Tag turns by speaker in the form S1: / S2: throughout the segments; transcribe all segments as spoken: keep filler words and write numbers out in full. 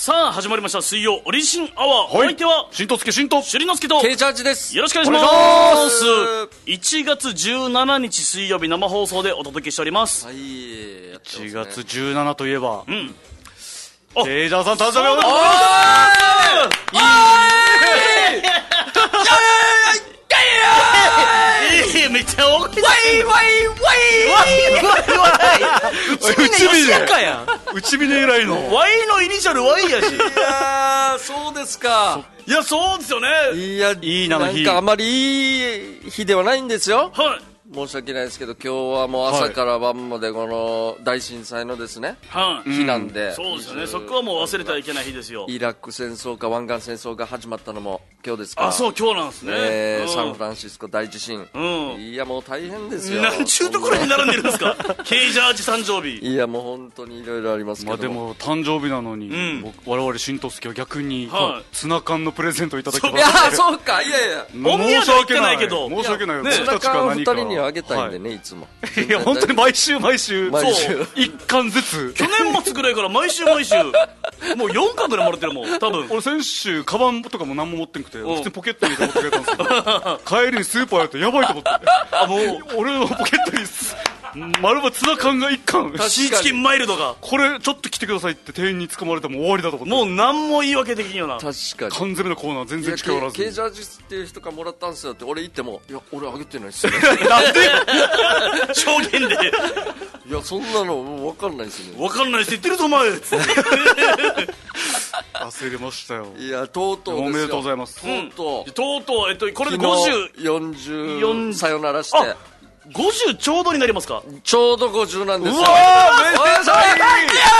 S1: さあ始まりました水曜オリジンアワー、
S2: はい、
S1: お相手は
S2: しんとすけしんと
S1: しゅりのすけと
S3: ケイチャージです。
S1: よろしくお願いします。
S2: お願いします。
S1: いちがつじゅうしちにち水曜日生放送でお届けしております。
S3: はい、やってますね。
S2: いちがつじゅうしちといえば、
S1: うん、
S2: ケイジャーさん誕生日おめでとうございます。
S1: いいめっちゃ大きい。
S3: ワイワイワイ
S1: ワイワイうちみね吉高やん。
S2: うちみね以来の
S1: ワイのイニシャルワイやし。
S3: いやー、そうですか。
S1: いやそうですよね。
S3: いや、
S2: いいなの日、
S3: なんかあまりいい日ではないんですよ。
S1: はい、
S3: 申し訳ないですけど、今日はもう朝から晩までこの大震災のですね、
S1: はい、
S3: 日なんで、
S1: そうですよね。そこはもう忘れてはいけない日ですよ。
S3: イラク戦争か湾岸戦争が始まったのも今日ですから。
S1: あ、そう今日なんですね。
S3: えー
S1: うん、
S3: サンフランシスコ大地震、
S1: うん、
S3: いやもう大変ですよ。
S1: なんちゅうところに並んでるんですか。ケイジャージ誕生日。
S3: いやもう本当にいろいろありますけども、
S2: まあ、でも誕生日なのに、
S1: うん、
S2: 僕我々しんとすけは逆に、
S1: はい、
S2: ツナ缶のプレゼントいただきま
S3: いや
S2: した。
S3: そうか、いやいや、
S1: お宮では言ってないけど
S2: 申し訳ない。
S1: ね、
S2: 僕たちか何か
S3: ふたりにはあげたいんでね、はい、いつも
S2: いや本当に毎週毎週
S3: 毎週
S2: そう一巻ずつ
S1: 去年末ぐらいから毎週毎週もうよんかんぐらいもらってるもん多分。
S2: 俺先週カバンとかも何も持ってなくて、普通にポケットに入れて持ってくれたんですけど帰りにスーパーやるとやばいと思って、あもう俺のポケットに丸まツナ缶がいっかん、
S1: シーチキンマイルドが
S2: これちょっと来てくださいって店員に捕まれても終わりだと思って、
S1: もう何も言い訳できんよな。
S3: 確かに
S2: 缶詰のコーナー全然近寄らずに、
S3: ケイジャージっていう人からもらったんですよって俺言っても、いや俺あげてないっすよ
S2: なんで
S1: 証言で
S3: いやそんなのもう分かんないですよね。
S1: 分かんないって言ってるぞお前
S2: 焦りましたよ。
S3: いやとうとうですよ。
S2: おめでとうございます。
S3: とうとう、
S1: うん、とうとう、えっと、これでごじゅう
S3: よんじゅうさよならして
S1: ごじゅうちょうどになりますか。
S3: ちょうどごじゅうなんですよ。
S2: うわーめでたい。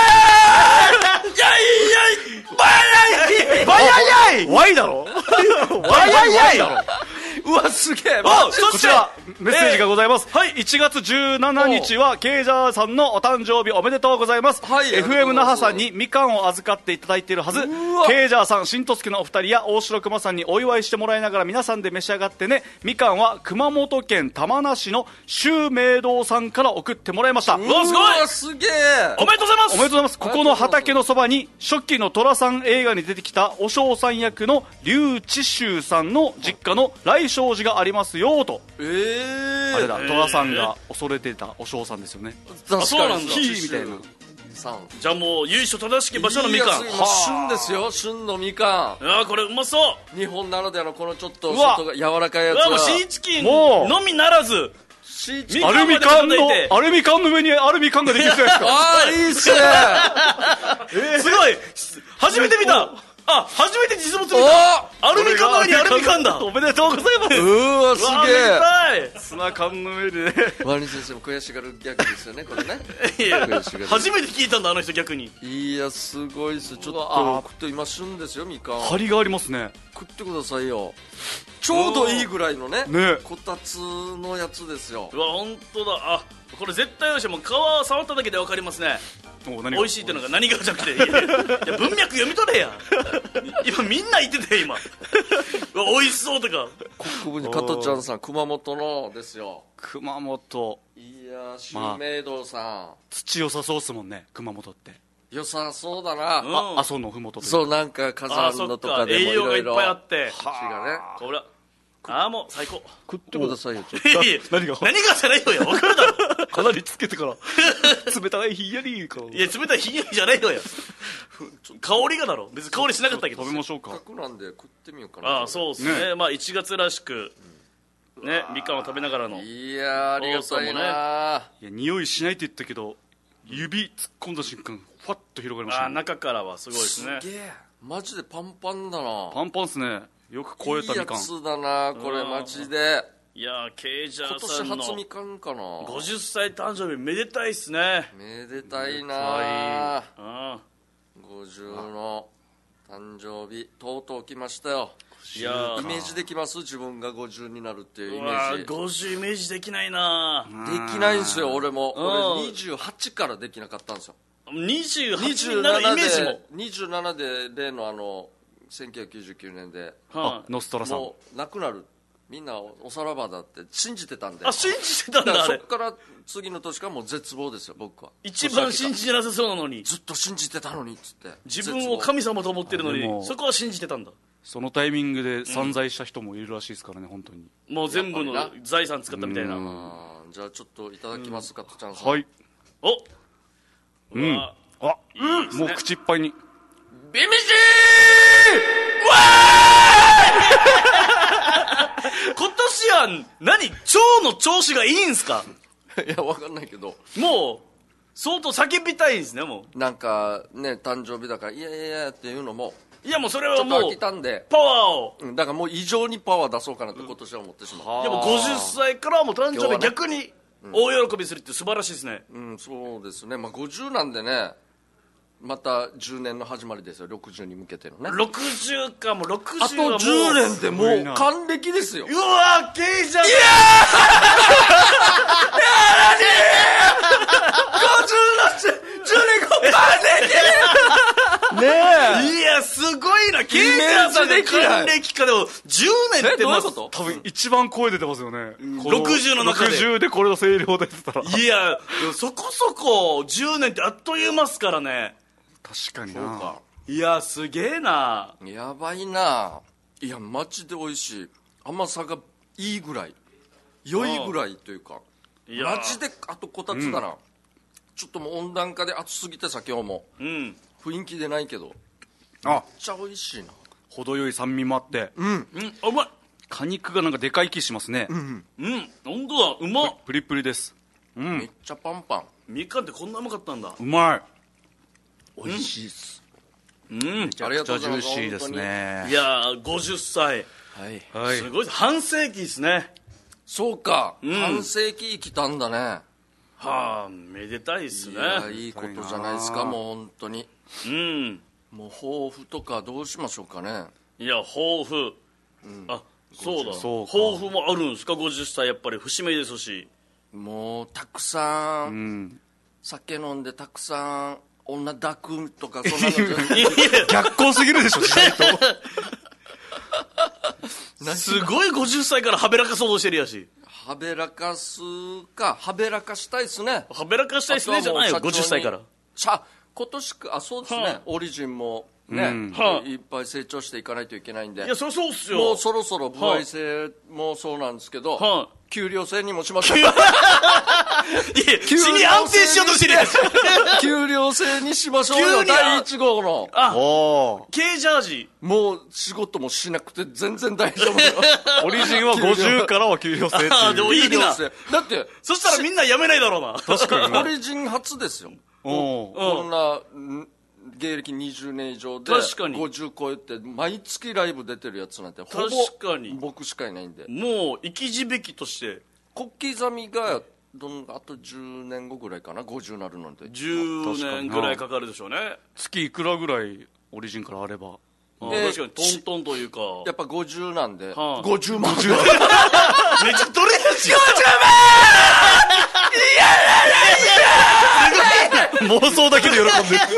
S1: バヤヤイ
S2: ワイだろ
S1: バヤヤイ
S3: うわすげえ。
S1: あ、そして
S2: こちらメッセージがございます、
S1: えー、はい、
S2: いちがつじゅうしちにちはケイジャーさんのお誕生日おめでとうございます、
S3: はい、
S2: エフエム 那覇さんにみかんを預かっていただいているはず。ケイジャーさん、しんとすけのお二人や大城熊さんにお祝いしてもらいながら皆さんで召し上がってね。みかんは熊本県玉名市の周明堂さんから送ってもらいました。
S1: うわすごい、
S3: すげえ、
S1: おめでとうございます。
S2: おめでとうございます。ここの畑のそばに初期の寅さん映画に出てきたお尚さん役の劉智秋さんの実家の来勝寺がありますよと。
S3: えー、
S2: あれだ、寅さんが恐れてたお尚さんですよね。
S3: 確かに
S1: そうなんだ
S2: ヒーみたいな
S3: さん。
S1: じゃあもう由緒正しき場所のみかん。
S3: いや旬ですよ、旬のみかん。
S1: あ、これうまそう。
S3: 日本ならではのこのちょっと
S2: うわ
S3: 外が柔らかいやつは
S1: うわもうシーチキン
S2: もう
S1: のみならず
S3: シーチ
S1: み
S3: キン
S2: アルミ缶の
S1: みかんまで叩いて
S2: アルミ缶の上にアルミ缶ができるじゃないですか。
S3: ああいいっすね
S1: すごい初めて見た。あ、初めて実物見
S3: お
S1: た。アルミ缶の上にアルミ缶だ。
S2: おめでとうございます。
S3: うーわす
S1: うわ
S3: げえ。
S1: めでたい。
S2: ツナ缶の上で
S3: ワニ先生も悔しがるギャグですよねこれね。
S1: いや
S3: 悔しがる。
S1: 初めて聞いたんだあの人逆に。
S3: いやすごいっす。ちょっ
S2: うわ
S3: と食って今旬ですよみかん。
S2: 張りがありますね。
S3: 食ってくださいよ。ちょうどいいぐらいのね
S2: ね
S3: こたつのやつですよ。
S1: うわ本当だ。あ、これ絶対おいしい。もう皮触っただけで分かりますね。
S2: お何が
S1: 美味しいっていうのが何がじゃなくて、いやいや文脈読み取れや。今みんな言ってたよ今。うわ美味しそうとか。
S3: 国分に加トちゃんさん熊本のですよ。
S2: 熊本
S3: いや周明堂さん、
S2: 土良さそうっすもんね熊本って。
S3: 良さそうだな、
S1: うん
S2: あ、阿蘇のふもとという。
S3: そうなんか火
S1: あ、そっ
S3: 山のとかでも
S1: か栄養がいっ
S3: いろいろ
S1: ぱいあって。
S3: 土がね。
S1: これあーもう最高。
S3: 食ってくださいよちょっと。
S1: いやいや
S2: 何が
S1: 何がじゃないよや分かるだろ。
S2: かなりつけてから冷たいひんやりから。
S1: いや冷たいひんやりじゃないよや。香りがだろ。別に香りしなかったけど。
S2: 食べましょうか。
S3: せっかくなんで食ってみようかな。
S1: ああそうですね。
S2: ね
S1: まあいちがつらしくねみかんを食べながらの。
S3: いやありがたいな、
S2: いや匂いしないって言ったけど指突っ込んだ瞬間ファッと広がりました、
S1: あ、中からはすごいですね。
S3: すげえマジでパンパンだな。
S2: パンパンっすね。よく超えたみかん。
S3: いいやつだなこれマジで。
S1: いやーケイジャ
S3: 今
S1: ーさんの
S3: 年初みかんかな。
S1: ごじゅっさい誕生日めでたいっすね。
S3: めでたいな。
S1: うん
S3: ごじゅうの誕生日とうとう来ましたよ。
S1: いやー
S3: イメージできます？自分がごじゅうになるっていうイ
S1: う
S3: メージ。
S1: わーごじゅうイメージできないな。
S3: できないんですよ俺も。
S1: うん
S3: 俺にじゅうはちからできなかったんですよ。
S1: にじゅうはちになるイメージも。
S3: にじゅうななで例のあのせんきゅうひゃくきゅうじゅうきゅうねんで
S1: は
S2: あノストラさん
S3: もうなくなるみんなおさらばだって信じてたんで。
S1: あ、信じてたんだ、
S3: だから
S1: あれ
S3: そこから次の年からもう絶望ですよ、僕は。
S1: 一番信じてなさそうなのに、
S3: ずっと信じてたのにっつって。
S1: 自分を神様と思ってるの
S2: あでも
S1: に、そこは信じてたんだ。
S2: そのタイミングで散財した人もいるらしいですからね、本当に。
S1: もう全部の
S3: やっぱり
S1: 財産使ったみたいな。
S2: うん
S3: あーじゃあちょっといただきますか、とちゃんさん。
S2: はい。
S1: お
S2: う。
S1: うんわ
S2: あ、
S1: いいですね
S2: もう口いっぱいに。
S3: ビミシ
S1: 今年は何、腸の調子がいいんすか？
S3: ーいや、わかんないけど。
S1: もう相当叫びたいんですね。も
S3: なんかね、誕生日だから、いやいやいやっていうのも、
S1: ういやもうそれ
S3: ちょっと飽
S1: はもう
S3: きたんで、
S1: パワーを、
S3: うんだからもう異常にパワー出そうかなって今年は思ってしまう。
S1: いやもうごじゅっさいからもう誕生日
S3: 今日はね
S1: 逆に大喜びするって素晴らしいですね。
S3: うん、そうですね。まあごじゅうなんでね、またじゅうねんの始まりですよ、ろくじゅうに向けてのね。
S1: ろくじゅうか、もうろくじゅう
S3: あ
S1: はもう
S3: とじゅうねんでもう
S2: すごいな
S3: 還暦ですよ。
S1: うわー、ケイジャー、いや
S2: ねえ。
S1: いやすごいな、ケイジャーさんで還暦か。でもじゅうねんって
S3: えどういう
S1: ま
S3: こと
S2: 多分一番声出てますよね。こ
S1: ろくじゅうの中で
S2: ろくじゅうでこれの声量出てたら。
S1: いやでもそこそこじゅうねんってあっという間っすからね。
S2: 確かにな。
S3: そうか。
S1: いやすげえな。
S3: やばいな。いやマジで美味しい。甘さがいいぐらい、良いぐらいというか、
S1: いや
S3: マジであとこたつだな、ちょっともう温暖化で暑すぎてさ、今日も
S1: うん
S3: 雰囲気でないけどめっ
S2: あ、
S3: ちゃ美味しいな。
S2: 程よい酸味もあって、
S3: うん
S1: うんあうまい。
S2: 果肉がなんかでかい気しますね。
S1: うん本当だ、うまっ。
S2: プリプリです。うん
S3: めっちゃパンパン。
S1: みかんってこんなうまかったんだ。
S2: うまい。
S3: 美味しいっす。
S1: うん
S2: めちゃくちゃジューシーです
S1: い
S2: ね。
S1: やーごじゅっさい、
S3: はい、
S2: はい。
S1: すごいです。半世紀ですね。
S3: そうか、
S1: ん
S3: 半世紀生きたんだね。
S1: はあめでたいですね。
S3: いやいいことじゃないですか。もう本当に
S1: うん
S3: もう抱負とかどうしましょうかね。
S1: いや抱負、あそうだ
S2: そうか
S1: 抱負もあるんですか？ごじゅっさいやっぱり節目ですし。
S3: もうたくさん、
S2: うん。
S3: 酒飲んでたくさん女抱くとかそんなのじゃない
S1: いやい
S2: 逆光すぎるでしょ、時代と。
S1: やすごいごじゅっさいからはべらかそうとしてるやし。
S3: はべらかすか、はべらかしたいですね。
S1: はべらかしたいですねじゃないよ、ごじゅっさいから。
S3: しゃ今年か、あそうですね、
S1: はあ
S3: オリジンもね、
S2: うん
S1: はあ
S3: いっぱい成長していかないといけないんで。
S1: いやそりゃそうっすよ。
S3: もうそろそろ歩合制もそうなんですけど、
S1: はあ
S3: 給料制にもしましょう。
S1: いや死に安定しようとしてるやつ。
S3: 給料制にしましょうよ、
S1: 急にあ
S3: だいいち号の。
S1: あ
S2: おー。
S1: K ジャージ。
S3: もう仕事もしなくて全然大丈夫よ。
S2: オリジンはごじゅうからは給料制って
S1: あーでも
S2: いう。
S1: いいな。
S3: 給料制だって
S1: そしたらみんな辞めないだろうな。
S2: 確かにな
S3: オリジン初ですよ。
S2: おー。
S3: こんな、ん芸歴にじゅうねん以上で
S1: 確かに
S3: ごじゅう超えて毎月ライブ出てるやつなんてほぼ
S1: 確かに
S3: 僕しかいないんで、
S1: もう生き字引として
S3: 小刻みがどんあとじゅうねんごぐらいかな、ごじゅうなるので。
S1: じゅうねんぐらいかかるでしょうね。
S2: 月いくらぐらいオリジンからあれば。
S1: あー
S3: で
S1: 確かにトントンというか。
S3: やっぱごじゅうなんで、
S1: はあ
S3: ごじゅうまん。
S1: めっちゃ取れやし。
S2: 妄想だけで喜んでる。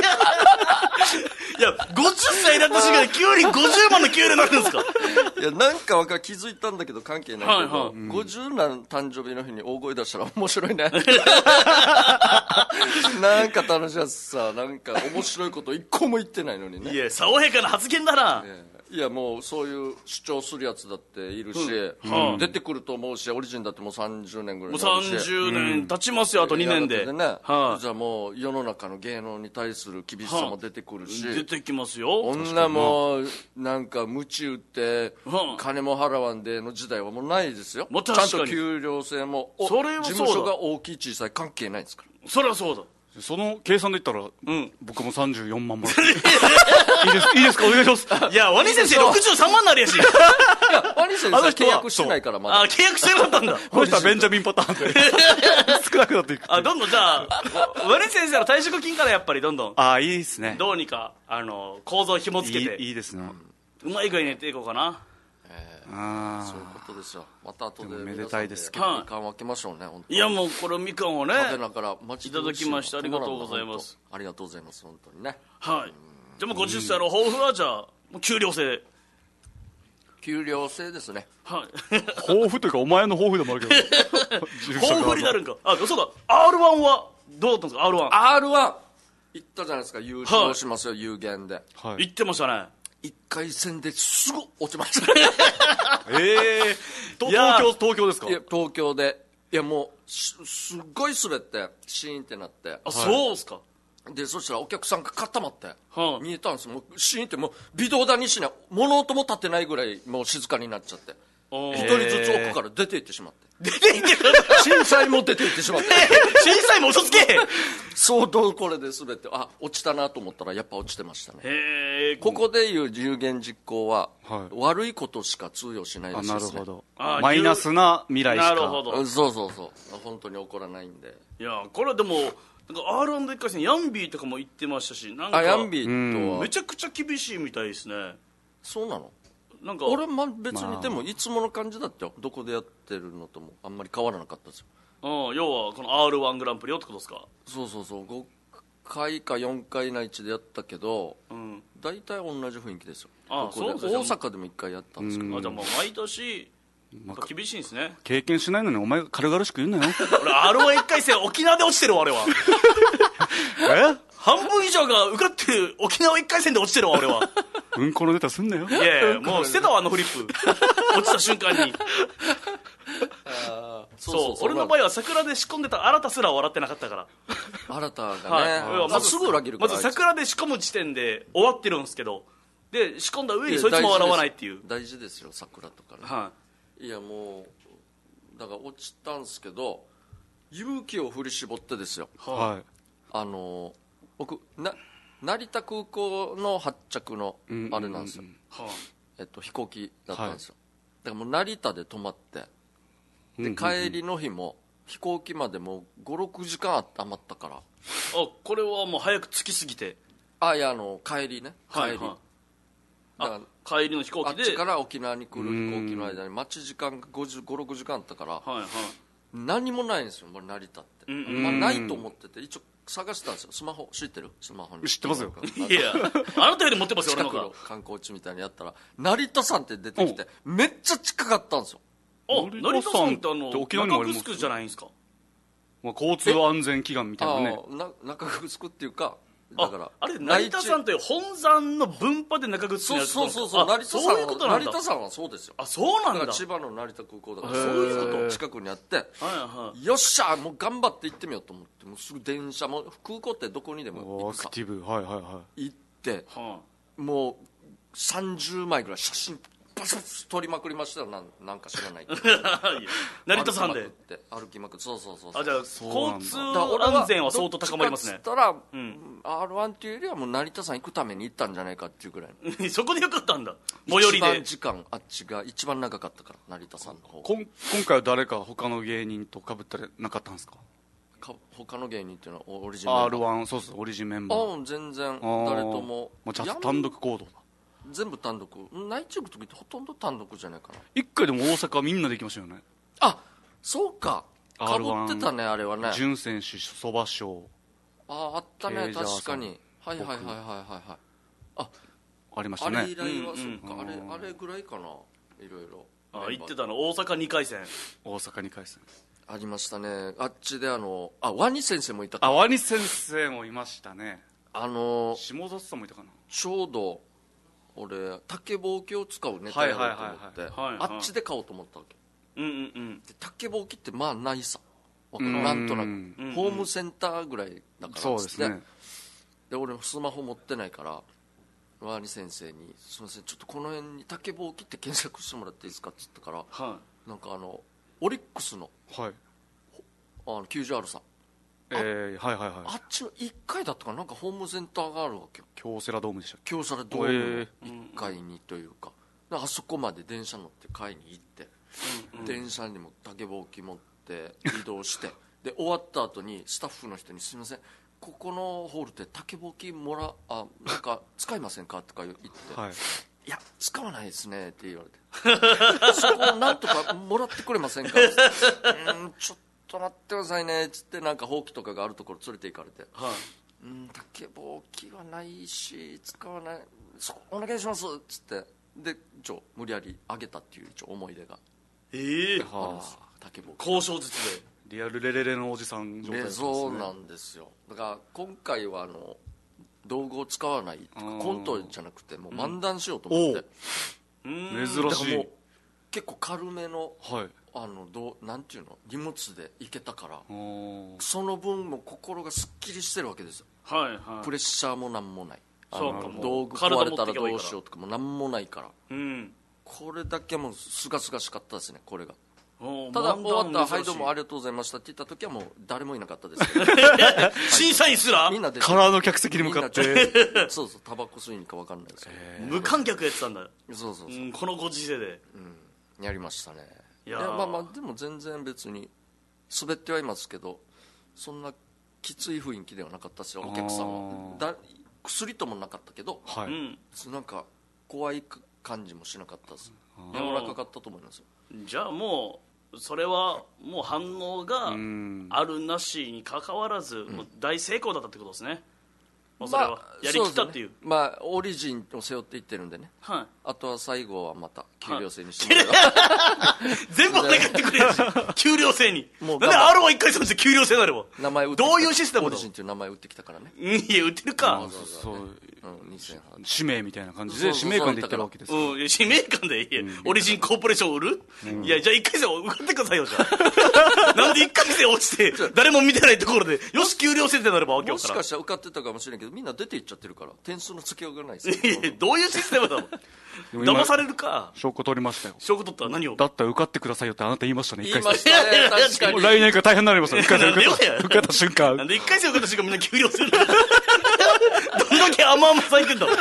S1: いやごじゅっさいになった瞬間に急にごじゅうまんの給料になるんですか？
S3: いやなんかわか気づいたんだけど関係ないけど、
S1: はいはい
S3: ごじゅうなん誕生日の日に大声出したら面白いね。なんか楽しいやつさ、なんか面白いこと一個も言ってないのにね。
S1: いや爽やかな発言だな。
S3: ええいやもうそういう主張するやつだっているし、
S1: うん
S3: 出てくると思うし、オリジンだってもうさんじゅうねんぐらい
S1: もう
S3: になるし、
S1: さんじゅうねん経ちますよ、あとにねんで。
S3: やがてね、
S1: はい
S3: じゃあもう世の中の芸能に対する厳しさも出てくるし、
S1: 出てきますよ。
S3: 女もなんか鞭打って
S1: うん
S3: 金も払わんでの時代はもうないですよ。ちゃん
S1: もう確かに
S3: と給料制もお
S1: それはそうだ
S3: 事務所が大きい小さい関係ないですから。
S1: そりゃそうだ。
S2: その計算で言ったら、
S1: うん
S2: 僕もさんじゅうよんまんもらっていいですいいですか、お願いします。
S1: いやワニ先生ろくじゅうさんまんになるやし。
S3: いやワニ先生は契約してないからまだ。
S1: あ契約してなかったんだ。
S2: この人はベンジャミンパターンで少なくなっていくっていう。
S1: あどんどんじゃあワニ先生の退職金からやっぱりどんどん
S2: ああ、いいですね。
S1: どうにかあの構造紐付
S2: い
S1: けて
S2: いいいですね。
S1: うまい具合にやっていこうかな。
S2: あ
S3: そういうことですよ。また後で
S2: でもめ
S3: 皆さん
S2: でたいですけ
S1: ど
S3: みかん分けましょうね。本当
S1: いやもうこれみかんをね
S3: 食べながらマジで美味し
S1: いただきましてありがとうございます。
S3: 本当ありがとうございます本当にね。
S1: はいじゃあもうごじゅっさいの抱負はじゃあもう給料制。
S3: 給料制ですね。
S1: はい
S2: 抱負というかお前の抱負でもあるけど
S1: 豊富になるんか。あ、そうだ アールワン はどうだったんですか。 アールワン
S3: アールワン 行ったじゃないですか。優勝しますよ、有限で。
S2: はい
S1: 言ってましたね。
S3: いっかい戦ですぐ落ちましたね
S2: ええー、
S1: いや
S2: 東京東京ですか。
S3: いや東京で、いやもうすすっごい滑ってシーンってなって、
S1: あ、そうっすか。
S3: でそしたらお客さんが固まって、
S1: はあ
S3: 見えたんですよ。もうシーンってもう微動だにしない、物音も立てないぐらいもう静かになっちゃって、
S1: おー
S3: 一人ずつ奥から出て行ってしまって、
S1: 出ていってる
S3: 審査員も出て行ってしまって
S1: 審査員も嘘つけ。
S3: 相当これで滑って、あ、落ちたなと思ったらやっぱ落ちてましたね。
S1: へえ。
S3: ここでいう有言実行は、
S2: はい
S3: 悪いことしか通用しないら
S2: あ、
S3: しいですね。
S2: なるほど。
S1: あ
S2: マイナスな未来しか。
S1: なるほど。
S3: うんそうそうそう、本当に起こらないんで。
S1: いやこれでもなんか アールワン のいっかい戦ヤンビーとかも言ってましたし、なんか
S3: あ、ヤンビーとは
S1: めちゃくちゃ厳しいみたいですね。
S3: そうなの。
S1: なんか
S3: 俺ま別
S2: まあ
S3: にでもいつもの感じだったよ。どこでやってるのともあんまり変わらなかったですよ。
S1: うん、要はこの アールワン グランプリをってことですか。
S3: そうそうそう、ごかいかよんかい内地でやったけど、
S1: うん。
S3: 大体同じ雰囲気ですよ。
S1: あ
S3: ここで
S1: そうそう
S3: 大阪でもいっかいやったんですけど、
S1: あ、じゃあもう毎年やっぱ厳しいんですね。
S2: 経験しないのにお前が軽々しく言うなよ
S1: 俺 アールワンいっかい戦沖縄で落ちてるわ俺は。
S2: え
S1: 半分以上が受かってる沖縄いっかい戦で落ちてるわ俺は。
S2: うんこのネタすんなよ。
S1: いやいやもう捨てたわあのフリップ。落ちた瞬間に。
S3: あー
S1: そう俺の場合は桜で仕込んでた新たすら笑ってなかったから。
S3: 新たがね、
S1: はい、
S3: まずすぐ裏切るから。
S1: まず桜で仕込む時点で終わってるんですけど、で仕込んだ上にそいつも笑わないっていう。
S3: 大事ですよ、桜とかね。
S1: はい
S3: やもうだから落ちたんですけど、勇気を振り絞ってですよ。
S1: い、
S2: は
S3: あの僕な成田空港の発着の
S2: い。うん
S3: あれなんですよ、
S1: は
S3: えっと、飛行機だったんですよ、だからもう成田で泊まって、で
S2: うん
S3: 帰りの日も飛行機までもうごろくじかんあ余ったから、
S1: あこれはもう早く着きすぎて、
S3: あいやあの帰りね帰り、
S1: はいはい、
S3: だか
S1: あ帰りの飛行
S3: らあ
S1: 機で
S3: っちから沖縄に来る飛行機の間に待ち時間がごじゅうご、ろくじかんあったから、
S1: はいはい
S3: 何もないんですよ、もう成田って、
S1: うんうん
S3: まあ、ないと思ってて一応探したんですよ。スマホ知ってる？スマホに
S2: 知ってますよ
S1: いやあなたより持ってますよ俺
S3: 近くの
S1: の方が。
S3: 観光地みたいにやったら成田山って出てきてめっちゃ近かったんですよ。
S1: あ
S2: 成
S1: 成田
S2: 田山
S1: 山ってあの
S2: って沖縄にもあります
S1: 中城じゃないんですか。
S2: まあ、交通安全祈願みたいなね。
S3: ああな中城っていうか、だから
S1: ああれ成田山
S3: 内
S1: って本山の分派で中城
S3: 地そう
S1: のやつ
S3: そうそうそう、
S1: あ
S3: 成田
S1: そう
S3: 山
S1: いうことなんだ。
S3: 成田山はそうですよ。
S1: あそうなんだ。
S3: だから千葉の成田空港だから
S1: へー
S3: そういうこと近くにあって、
S1: はいはい
S3: よっしゃもう頑張って行ってみようと思って、もうすぐ電車も空港ってどこにでも
S2: おーア
S3: 行くか
S2: クティブ。はいはいは
S3: 行って
S1: は
S3: もうさんじゅうまいぐらい写真バシャッ撮りまくりましたよ。なんなんか知らないけど
S1: い成田山で。
S3: 歩きまくって歩きまくってそうそうそうそう。
S1: あじゃあ
S2: うなんだ
S1: 交通
S3: だから俺は
S1: 安全は相当高まりますね
S3: どっちかっつったら、
S1: ん
S3: アールワン っていうよりはもう成田山行くために行ったんじゃないかっていうぐらい
S1: そこでよかったんだ最寄り
S3: 一番
S1: で。
S3: 時間あっちが一番長かったから成田山の方
S2: い。こん今回は誰か他の芸人と被ったりなかったんですか？
S3: か他の芸人っていうのはオリジナル
S2: アールワン そうそうオリジンメンバー。
S3: ああ全然
S2: あー
S3: 誰とも
S2: まあ、ちゃん
S3: やん
S2: と単独行動だ。
S3: 全部単独内地行く時ってほとんど単独じゃないかな。
S2: 一回でも大阪みんなで行きましたよね。
S3: あそうかか
S2: アールワン
S3: ぶってたねあれはね。
S2: 潤選手そば賞
S3: あああったね
S2: ケイジャーさん
S3: 確かに。はいはいはいはいはいはいあ
S2: ありました
S3: あれ
S2: ね。
S3: 以来は、
S1: うんうん
S3: そうかあれあれぐらいかないろいろ
S1: あ言ってたの大阪にかい戦。
S2: 大阪に返す。
S3: ありましたね。あっちであのあワニ先生もいたか
S2: あワニ先生もいましたね。
S3: あの
S2: 下里さんもいたかな。
S3: ちょうど俺竹ぼうきを使うネタやろうと思って
S1: はいはいはいはい
S3: あっちで買おうと思ったわけ
S1: うんうんうん。
S3: で竹ぼうきってまあないさわかる
S2: うん
S3: なんとな
S2: うん
S3: くホームセンターぐらいだから
S2: そうですね。
S3: で俺スマホ持ってないからワニ先生に「すみませんちょっとこの辺に竹ぼうきって検索してもらっていいですか?」って言ったから
S1: は
S3: なんかあのオリックスの
S2: はい。
S3: あの きゅうじゅうアール さ
S2: えー、はいはいはい。
S3: あっちのいっかいだったかななんかホームセンターがあるわけよ。
S2: 京セラドームでしたっけ？
S3: 京セラドームのいっかいにというか、あそこまで電車乗って買いに行って、電車にも竹ぼうき持って移動してで終わった後にスタッフの人に「すいませんここのホールで竹ぼうきもらあなんか使いませんか?」とか言って「
S2: はい。
S3: いや使わないですね」って言われて「そこをなんとかもらってくれませんか?」ってうんちょっと待ってくださいね」っつってなんかほうきとかがあるところ連れて行かれて
S1: いはい。
S3: うん竹ぼうきはないし使わないそお願いしますっつってで一応無理やりあげたっていう一応思い出が
S1: ええ
S3: あります竹ぼうき
S1: 交渉術で
S2: リアルレレレのおじさん状態ですね。
S3: そうなんですよ。だから今回はあの道具を使わないコントじゃなくてもう漫談しようと思って、
S1: うん、
S2: 珍しい。
S3: だからもう結構軽めの、
S2: はい、
S3: あのどうなんていうの荷物で行けたから
S2: お
S3: その分も心がすっきりしてるわけですよ。
S1: はいはい、
S3: プレッシャーもなんもない。
S1: そうか、もう
S3: 道具壊れたらどうしようとかもなんもないから、
S1: うん、
S3: これだけもうすがすがしかったですね。これが
S1: お
S3: ただ終わったら「はいどうもありがとうございました」って言った時はもう誰もいなかったですけど
S1: 審査員すら
S3: みんなで
S2: 空の客席に向かって
S3: そうそうタバコ吸いにか分かんないですけど、
S1: 無観客やってたんだ。
S3: そうそうそう、
S1: うん、このご時世で、
S3: うん、やりましたね。
S1: いや
S3: いやまあまあでも全然別に滑ってはいますけどそんなきつい雰囲気ではなかったしお客さんはだ薬ともなかったけど、
S2: はい、
S1: うん、
S3: なんか怖い感じもしなかったです。柔らかかったと思いますよ。
S1: じゃあもうそれはもう反応があるなしにかかわらず、もう大成功だったってことですね。もうそれはやりきったっていう、
S3: まあ、ね、まあオリジンを背負っていってるんでね、
S1: はい、
S3: あとは最後はまた給料制にしてもらう、
S1: はい、全部お願いってくれるし給料制にもうなんで アールワンいっ 回戦して給料制になれば
S3: 名前売ってきた
S1: どういうシステムだ
S3: オリジンっていう名前売ってきたからね。
S1: いや売ってるか、
S2: そうそう、うん、
S3: 使
S2: 命みたいな感じで使命感で言ってるわけですか。
S1: うん、使命感でいい、うん、オリジンコーポレーション売る、うん、いやじゃあいっかい戦受かってくださいよ。じゃあなんでいっかい戦落ちて誰も見てないところでよし給料制ってなればわけわからん。
S3: もしかしたら受かってたかもしれんけどみんな出ていっちゃってるから点数の付けようがないですよ。
S1: いやどういうシステムだろう騙されるか。
S2: 証拠取りましたよ。
S1: 証拠取ったら何を
S2: だったら受かってくださいよってあなた言いましたね。
S3: 言いましたね。確かに
S2: 来年から大変になりますよ。受かった瞬間
S1: なんでいっかい戦受かった瞬間みんな給料するのどんだけ甘々咲いてんだ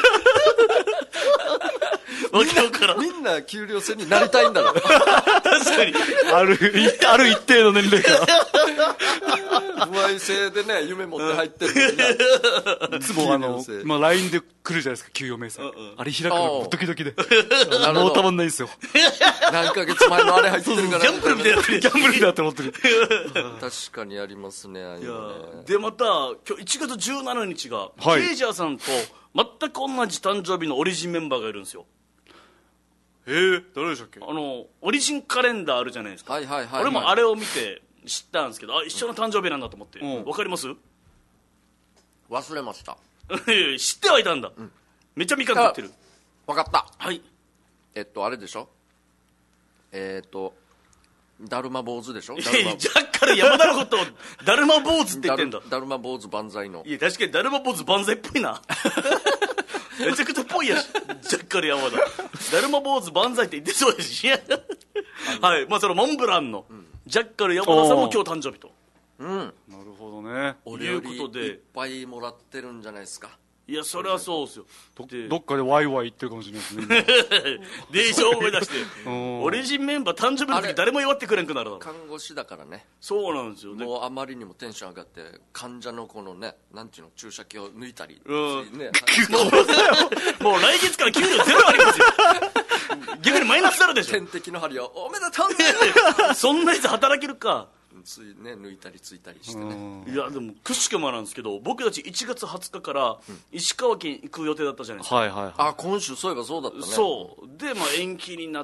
S1: わけわからん。
S3: みんな給料制になりたいんだろう
S1: 確かに
S2: あるある一定の年齢が
S3: 歩合制でね夢持って入ってるのに
S2: いつもあの、まあ、ライン で来るじゃないですか給与明細、うんうん、あれ開くのドキドキでもうたまんないんですよ。
S3: 何ヶ月前のあれ入ってるから
S1: ギャンブルみたいな
S2: ギャンブルみたいなって思ってる
S3: 確かにありますね。ああいうのね。
S1: でまた今日いちがつじゅうしちにちが、はい、ケイジャーさんと全く同じ誕生日のオリジンメンバーがいるんですよ。
S2: えー、誰でしたっけ。
S1: あのオリジンカレンダーあるじゃないですか、
S3: はいはいはいはい、
S1: 俺もあれを見て知ったんですけど、あ一緒の誕生日なんだと思って、うん、分かります？
S3: 忘れました
S1: 知ってはいたんだ、うん、めっちゃみかん食ってる。
S3: 分かった。
S1: はい、
S3: えっとあれでしょえっとだるま坊主でしょ。ジ
S1: ャッカル山田のことをだるま坊主って言ってんだ。
S3: だるま坊主万歳の。
S1: いや確かにだるま坊主万歳っぽいなめちゃくちゃっぽいやしジャッカル山田だるま坊主万歳って言ってそうやしはい、まあそのモンブランの、うん、ジャッカル山田さんも今日誕生日と。
S2: うん、なるほどね。
S3: お料理いっぱいもらってるんじゃないですか。
S1: いやそれはそうですよ。
S2: ど, どっかでワイワイ言ってるかもしれないですね
S1: でしょ思い出してオリジンメンバー誕生日の時誰も祝ってくれんくなるだろ。
S3: 看護師だからね。
S1: そうなんですよ。
S3: もうあまりにもテンション上がって患者のこのねなんていうの注射器を抜いたり、
S1: うん、ね、もう来月から給料ゼロありますよ逆にマイナスなるでしょ。
S3: 点滴の針をおめでとう
S1: そんなやつ働けるか。
S3: ついね抜いたりついたりしてね。
S1: いやでもくしくもなんですけど僕たちいちがつはつかから石川県行く予定だったじゃないですか、
S2: はいはいはい、
S3: あ今週そういえばそうだったね。
S1: そうで、まあ、延期になって、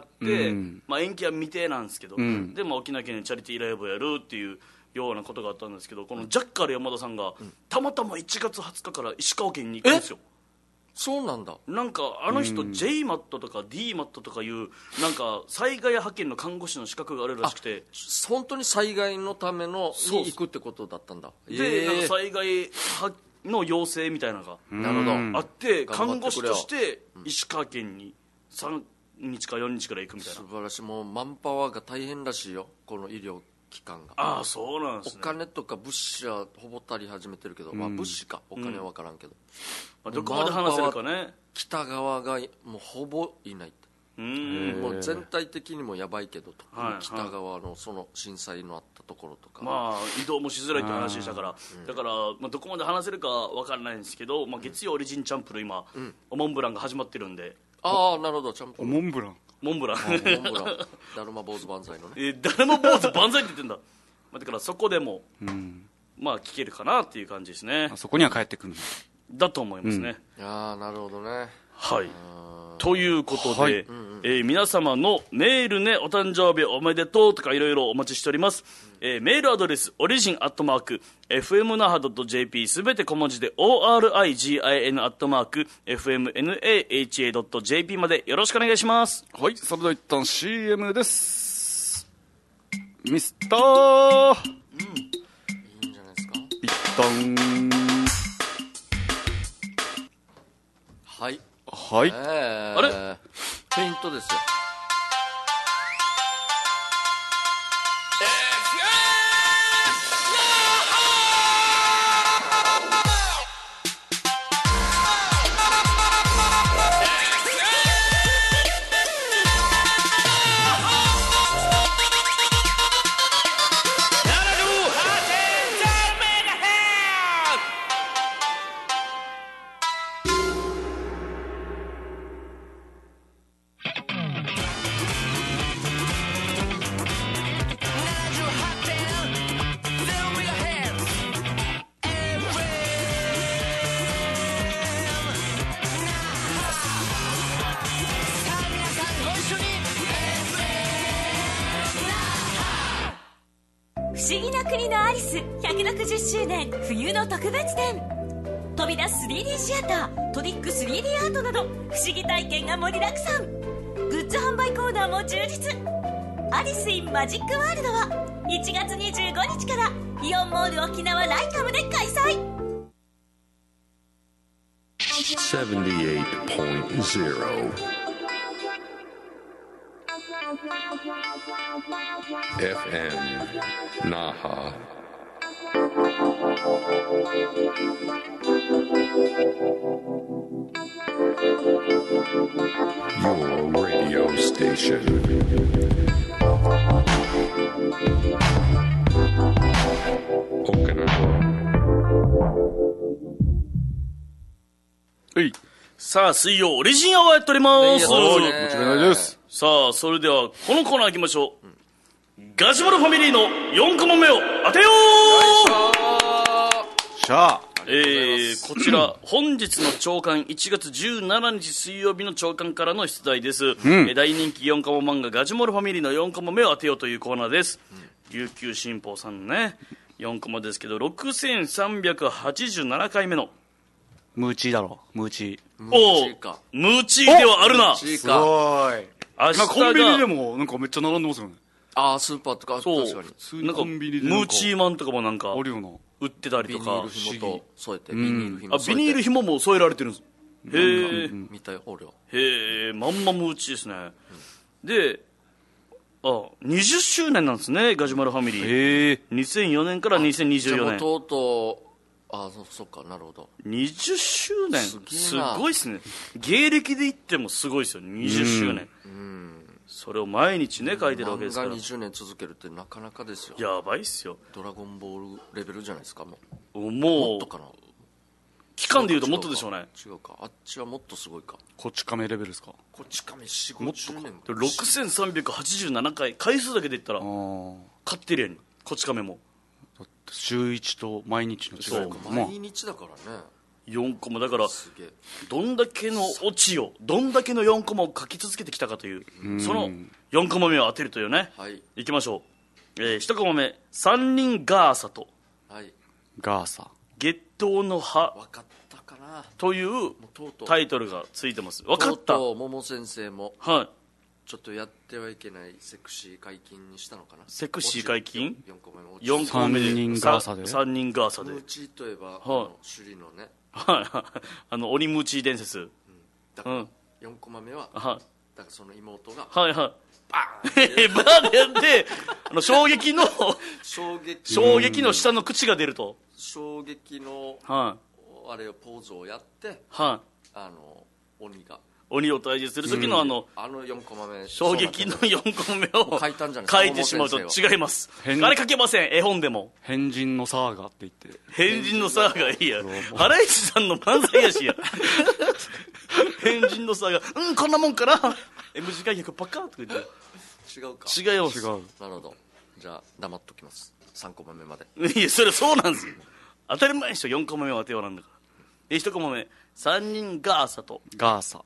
S1: うんまあ、延期は未定なんですけど、
S2: うん、
S1: で、まあ、沖縄県にチャリティーライブをやるっていうようなことがあったんですけどこのジャッカル山田さんが、うん、たまたまいちがつはつかから石川県に行くんですよ。
S3: そうなんだ。
S1: なんかあの人 ジェイマット とか ディーマット とかいうなんか災害派遣の看護師の資格があるらしくて
S3: 本当に災害のためのに行くってことだったんだ。
S1: でなんか災害派の要請みたいなのが
S3: なるほど
S1: あって看護師として石川県にさんにちかよっかくらい行くみたいな。
S3: 素晴らしい。もうマンパワーが大変らしいよこの医療機関が。
S1: ああそうなんですね。
S3: お金とか物資はほぼ足り始めてるけど、うんまあ、物資かお金は分からんけど、
S1: うんまあ、どこまで話せるかね。
S3: 北側がもうほぼいない。
S1: うん
S3: もう全体的にもやばいけど特に北側のその震災のあったところとか、
S1: まあ移動もしづらいって話でしたから、うん、だから、まあ、どこまで話せるか分からないんですけど、まあ、月曜オリジンチャンプル今、うん、モンブランが始まってるんで。
S3: ああなるほどチャンプル
S2: モンブラン
S1: モンブラン
S3: モンブランだるま坊主万歳のね
S1: えだるま坊主万歳って言ってんだだからそこでも、
S2: うん、
S1: まあ聞けるかなっていう感じですね。
S2: あそこには帰ってくるんだ
S1: だと思いますね、
S3: うん、ああなるほどね。
S1: はいということで、
S2: はい、
S1: えー皆様のメールね、お誕生日おめでとうとかいろいろお待ちしております、えーメールアドレスオリジンアットマーク エフエムナハドットジェーピー すべて小文字で オーアールアイジーアイエヌ アットマーク エフエムナハドットジェーピー までよろしくお願いします。
S2: はい、それでは一旦 シーエム です。ミスター、
S3: いいんじゃないですか。
S2: 一旦
S3: はい、
S2: はい、
S3: えー、
S1: あれ
S3: ペイントですよ。
S4: 不思議な国のアリスひゃくろくじゅっしゅうねん冬の特別展。飛び出す スリーディー シアター、トリック スリーディー アートなど不思議体験が盛りだくさん。グッズ販売コーナーも充実。アリス・イン・マジック・ワールドはいちがつにじゅうごにちからイオンモール沖縄ライカムで開催。
S5: セブンティエイトポイントゼロ エフエム Naha Your radio station Okinawa
S2: はい、
S1: さあ水曜オリジンアワーやっております。
S3: はい
S2: 間違いないです。
S1: さあそれではこのコーナー行きましょう、ガジュマルファミリーのよんコマ目を当てよう。
S2: しゃあ、
S1: えー、こちら本日の朝刊いちがつじゅうしちにち水曜日の朝刊からの出題です、うん、えー大人気よんコマ漫画ガジュマルファミリーのよんコマ目を当てようというコーナーです、うん、琉球新報さんのねよんコマですけどろくせんさんびゃくはちじゅうななかいめの
S2: ムーチーだろ、ムーチー。
S3: ムーチーか。
S1: ムーチーではあるな。
S3: ムーチー
S2: す
S3: か。
S2: ごい。
S1: 明日が
S2: 今コンビニでもなんかめっちゃ並んでますよね。
S3: ああ、スーパーとか、
S1: そう
S3: 確かに。
S2: 普通に
S1: なんか
S2: コンビニで
S1: ムーチーマンとかもなんか
S2: あるよな。
S1: 売ってたりとか
S3: ビニール紐と添えて、ビニール紐
S1: あビニール紐も添えられてるんです。へえ、
S3: 見たよ、俺は。
S1: へえ、まんまムーチーですね、うん、であにじゅっしゅうねんなんですねガジュマルファミリー。
S2: へえ、
S1: にせんよねんからにせんにじゅうよねん。
S3: じゃあもうとうとう、ああ、そ, そっか、なるほど。
S1: にじゅっしゅうねん
S3: すげえ
S1: す
S3: な
S1: ごいっすね。芸歴で言ってもすごいですよにじゅっしゅうねん、
S3: うん。
S1: それを毎日ね書いてるわけですから
S3: 漫画にじゅうねん続けるってなかなかですよ。
S1: やばいっすよ。
S3: ドラゴンボールレベルじゃないですか。もう
S1: も
S3: もっと
S1: う
S3: かな。
S1: 期間で言うともっとでしょうね。
S3: 違うか、あっちはもっとすごいか。
S2: こっち亀レベルですか。
S3: こっち亀よん、ごじゅうねんか。
S1: ろくせんさんびゃくはちじゅうななかい回数だけで言ったら
S2: ああ。
S1: 勝ってるやんこち亀も。
S2: だって週一と毎日の違い
S1: そう
S2: か。まあ
S3: 毎日だからね。
S1: よんコマだから
S3: すげえ。
S1: どんだけのオチをどんだけのよんコマを書き続けてきたかというそのよんコマ目を当てるというね。
S3: はい。
S1: いきましょう、えー、いちコマ目さんにんガーサと
S3: はい。
S2: ガーサ。
S1: 月頭の葉
S3: わかったかな。
S1: という
S3: もうとうとう。
S1: タイトルがついてます。分かった
S3: とうとう桃先生も
S1: はい
S3: ちょっとやってはいけないセクシー解禁にしたのかな。
S1: セクシー解禁
S3: よんこめも落ち
S1: よんコマ目で
S2: さんにんガーサで
S1: さんにんガーサで
S3: ムーチーといえば、
S1: い
S3: あの首里のね、
S1: はいはいあの鬼ムーチー伝説
S3: だから
S1: うん
S3: よんコマ目は
S1: はい
S3: だからその妹が
S1: はいはいバーンバーンでやってあの衝撃の
S3: 衝撃
S1: 衝撃の下の口が出ると
S3: 衝撃の
S1: はい
S3: あれをポーズをやって
S1: はい
S3: あの鬼が
S1: 鬼を退治する時のあの
S3: あのよんコマ目
S1: 衝撃のよんコマ目を
S3: 書いたんじゃないですか
S1: 書いてしまうと
S3: 桃先
S1: 違いますあ
S2: 変
S1: れ書けません絵本でも
S2: 変人のサーガって言って。
S1: 変人のサーがいいやハライチさんの漫才やしや変人のサーがうんこんなもんかな M 字開脚パカーとか言って
S3: 違うか
S1: 違います
S2: 違う。
S3: なるほどじゃあ黙っときますさんコマ目まで
S1: いやそれそうなんですよ当たり前でしょよんコマ目は当てようなんだからでいちコマ目さんにんガーサと
S2: ガーサ。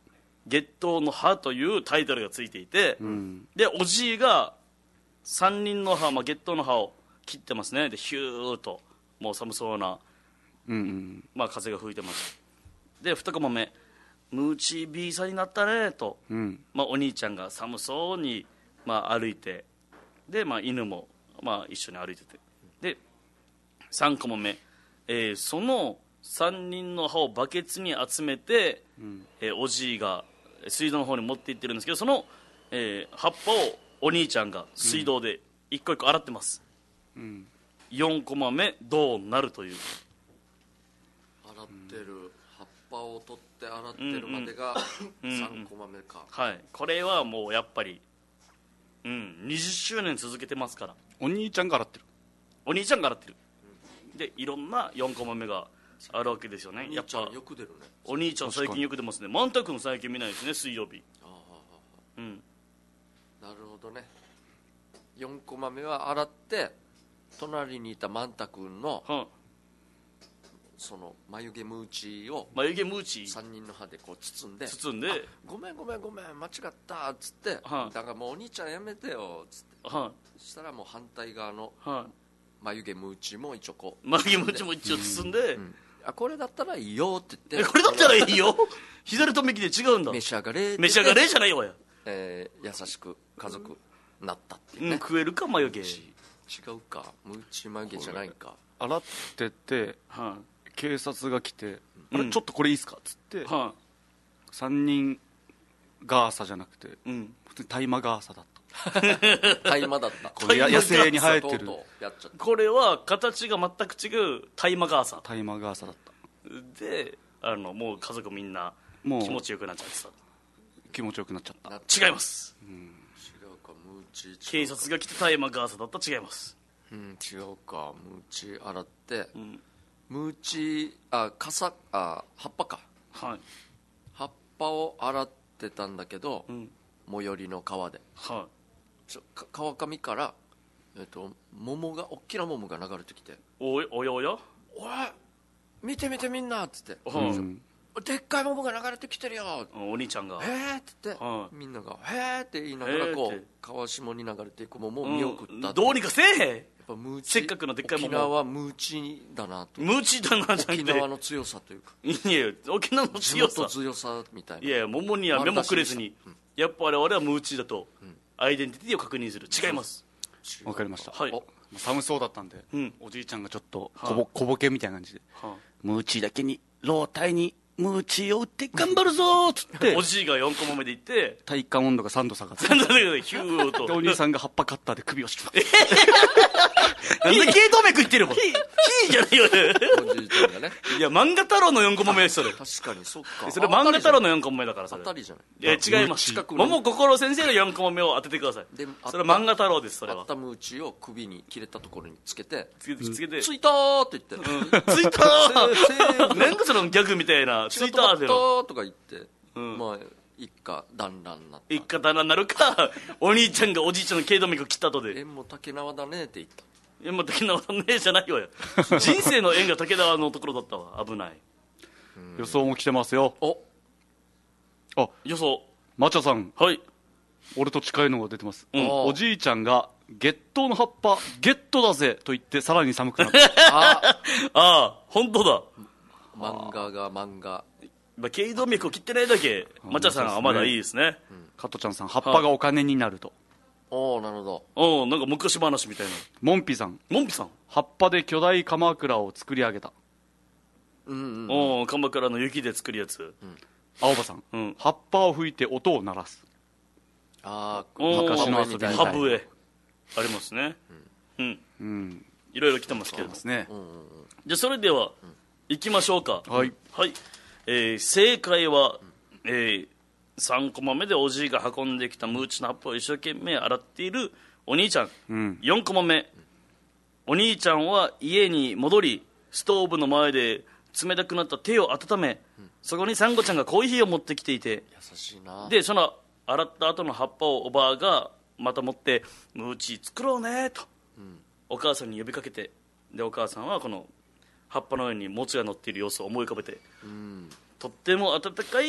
S1: 月桃の葉というタイトルがついていて、
S2: うん、
S1: でおじいが三人の葉、まあ、月桃の葉を切ってますね。でヒューッともう寒そうな、
S2: うんうん
S1: まあ、風が吹いてます。でにコマ目、ムーチー B さんになったねと、
S2: うん
S1: まあ、お兄ちゃんが寒そうに、まあ、歩いて、で、まあ、犬も、まあ、一緒に歩いてて、でさんコマ目、えーそのさんにんの葉をバケツに集めて、
S2: うん
S1: えーおじいが水道の方に持って行ってるんですけど、その、えー葉っぱをお兄ちゃんが水道で一個一個洗ってます、
S2: うん
S1: よんコマ目どうなるという。
S3: 洗ってる葉っぱを取って洗ってるまでが
S1: うんうん
S3: さんコマ目か。
S1: はい、これはもうやっぱり、うん、にじゅっしゅうねん続けてますから。
S2: お兄ちゃんが洗ってる。
S1: お兄ちゃんが洗ってる、でいろんなよんコマ目があるわけですよね。やっぱ
S3: 兄ちゃんよく出るね。
S1: お兄ちゃん最近よく出ますね。万太君最近見ないですね、水曜日。
S3: あ
S1: うん
S3: あ、なるほどね。よんコマ目は洗って隣にいた万太君の
S1: は
S3: その眉毛ムーチを
S1: 眉毛ムーチ
S3: さんにんの歯でこう包んで
S1: 包んで、
S3: あごめんごめんごめん間違ったっつって、
S1: はい
S3: だからもうお兄ちゃんやめてよっつって、
S1: は
S3: そしたらもう反対側の
S1: いは
S3: 眉毛ムーチも一応こ
S1: い、眉毛ムーチも一応包んで、
S3: う、うんあこれだったらいいよって言って
S1: えこれだったらいいよ左と右で違うんだ。
S3: 召し上がれって言って
S1: 召し上がれじゃないわや、
S3: えー優しく家族になったっていう
S1: うん、
S3: ね、
S1: 食えるか眉毛。
S3: 違うかムーチ眉毛じゃないか。
S2: 洗ってて
S1: は
S2: 警察が来て、
S1: うん
S2: あれちょっとこれいいっすかっつって、
S1: いは
S2: さんにんガーサじゃなくて
S1: い、うん、
S2: 普通に大麻ガーサだった。
S3: 大麻だった。
S2: これや野生に生えてる
S3: とうとうやっちゃった。
S1: これは形が全く違う大麻ガーサ
S2: 大麻ガーサだった。
S1: で、あのもう家族みんな
S2: もう
S1: 気持ちよくなっちゃってさ。
S2: 気持ちよくなっちゃった。
S3: な
S1: 違います、
S3: 違うかムーチ違うか
S1: 警察が来て大麻ガーサだったら違います。
S3: うん違うかムーチ洗って、
S1: ん
S3: ムーチあ傘あ葉っぱか
S1: はい
S3: 葉っぱを洗ってたんだけど、
S1: ん
S3: 最寄りの川で
S1: は
S3: ちょか川上から、えっと桃が大きな桃が流れてきて
S1: い、おいおやおや、
S3: 「おい見て見てみんな」っつって
S1: はい
S2: うん
S3: 「でっかい桃が流れてきてるよ」
S1: お兄ちゃんが
S3: へーって言って、
S1: はい
S3: みんなが「へーって言いながらこ
S1: へーって
S3: う川下に流れていく桃を見送った、
S1: うん、どうにかせえへん。
S3: やっぱムーチ
S1: せっかくのでっかい桃
S3: 沖縄はムーチだなと
S1: ムーチだなじゃなく
S3: 沖
S1: て、
S3: 縄の強さというか
S1: いや沖縄の
S3: 地
S1: 強さ、
S3: 元強さみたいない
S1: や桃には目もくれずに、やっぱ我々はムーチだとアイデンティティを確認する。違います。
S2: わかりました。
S1: はい
S3: お
S2: 寒そうだったんで、
S1: うん
S2: おじいちゃんがちょっと小ぼ,、小ボケみたいな感じで、
S1: は
S2: ムーチーだけに老体にムーチーを打って頑張るぞーっつって
S1: おじいがよんコマ目で行って
S2: 体感温度がさんど下がって
S1: なんだけどヒュー
S2: でお
S1: と
S2: 兄さんが葉っぱカッターで首を絞って
S1: なんで頸動脈いってるもんヒーじゃないよ
S3: おじいちゃんがね
S1: いや漫画太郎のよんコマ目ですそれ
S3: 確かにそっか
S1: それ漫画太郎のよんコマ目だからそれ
S3: 当たりじゃない
S1: いや違います
S3: 近くの
S1: 桃心先生のよんコマ目を当ててください。
S3: で
S1: それは漫画太郎ですそれは
S3: あったムーチを首に切れたところにつけて
S1: つけてつけて
S3: 「ついたー」って言って
S1: うんツイッターなんかそのギャグみたいなツイッターで
S3: た
S1: の
S3: とか言って、
S1: ん
S3: まあ一家団らんになった
S1: 一家だなになるかお兄ちゃんがおじいちゃんの頸動脈を切った後で
S3: 縁も竹縄だねって言った
S1: 「えもう竹縄さんねえ」じゃないわよ人生の縁が竹縄のところだったわ。危ない。
S2: 予想も来てますよ。
S3: お
S2: あ、
S1: 予想
S2: マチャさん、
S1: はい
S2: 俺と近いのが出てます、
S1: うん
S2: おじいちゃんが月桃の葉っぱゲットだぜと言ってさらに寒くなった
S3: あ
S1: ああ本当だ。
S3: 漫画が漫画
S1: まあ頸動脈を切ってないだけマチャさんはまだいいですね。
S2: 加トちゃんさん、葉っぱがお金になると。
S3: おおなるほど
S1: おなんか昔話みたいな。
S2: モンピさん、
S1: モンピさん
S2: 葉っぱで巨大鎌倉を作り上げた。
S3: うんうん
S1: お鎌倉の雪で作るやつ。
S2: 青葉さん、
S1: うん
S2: 葉っぱを吹いて音を鳴らす。
S3: ああ
S1: お
S2: 昔の遊びみたいな
S1: ハブエありますね。うん
S2: うん、
S1: いろいろ来てますけども。
S2: ですね。
S1: じゃあそれでは行きましょうか。
S2: はい
S1: はい、えー正解は、えーさんコマ目でおじいが運んできたムーチの葉っぱを一生懸命洗っているお兄ちゃん、
S2: うん
S1: よんコマ目お兄ちゃんは家に戻りストーブの前で冷たくなった手を温め、そこにサンゴちゃんがコーヒーを持ってきていて、
S3: 優しいな
S1: でその洗った後の葉っぱをおばあがまた持ってムーチ作ろうねと、お母さんに呼びかけて、でお母さんはこの葉っぱの上に餅が乗っている様子を思い浮かべて、
S3: うん
S1: とっても温かい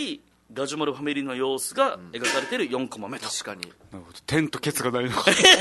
S1: ガジュマルファミリーの様子が描かれているよんコマ目と、
S3: 確かに
S2: なるほど。天とケツがないのか。
S1: 違う違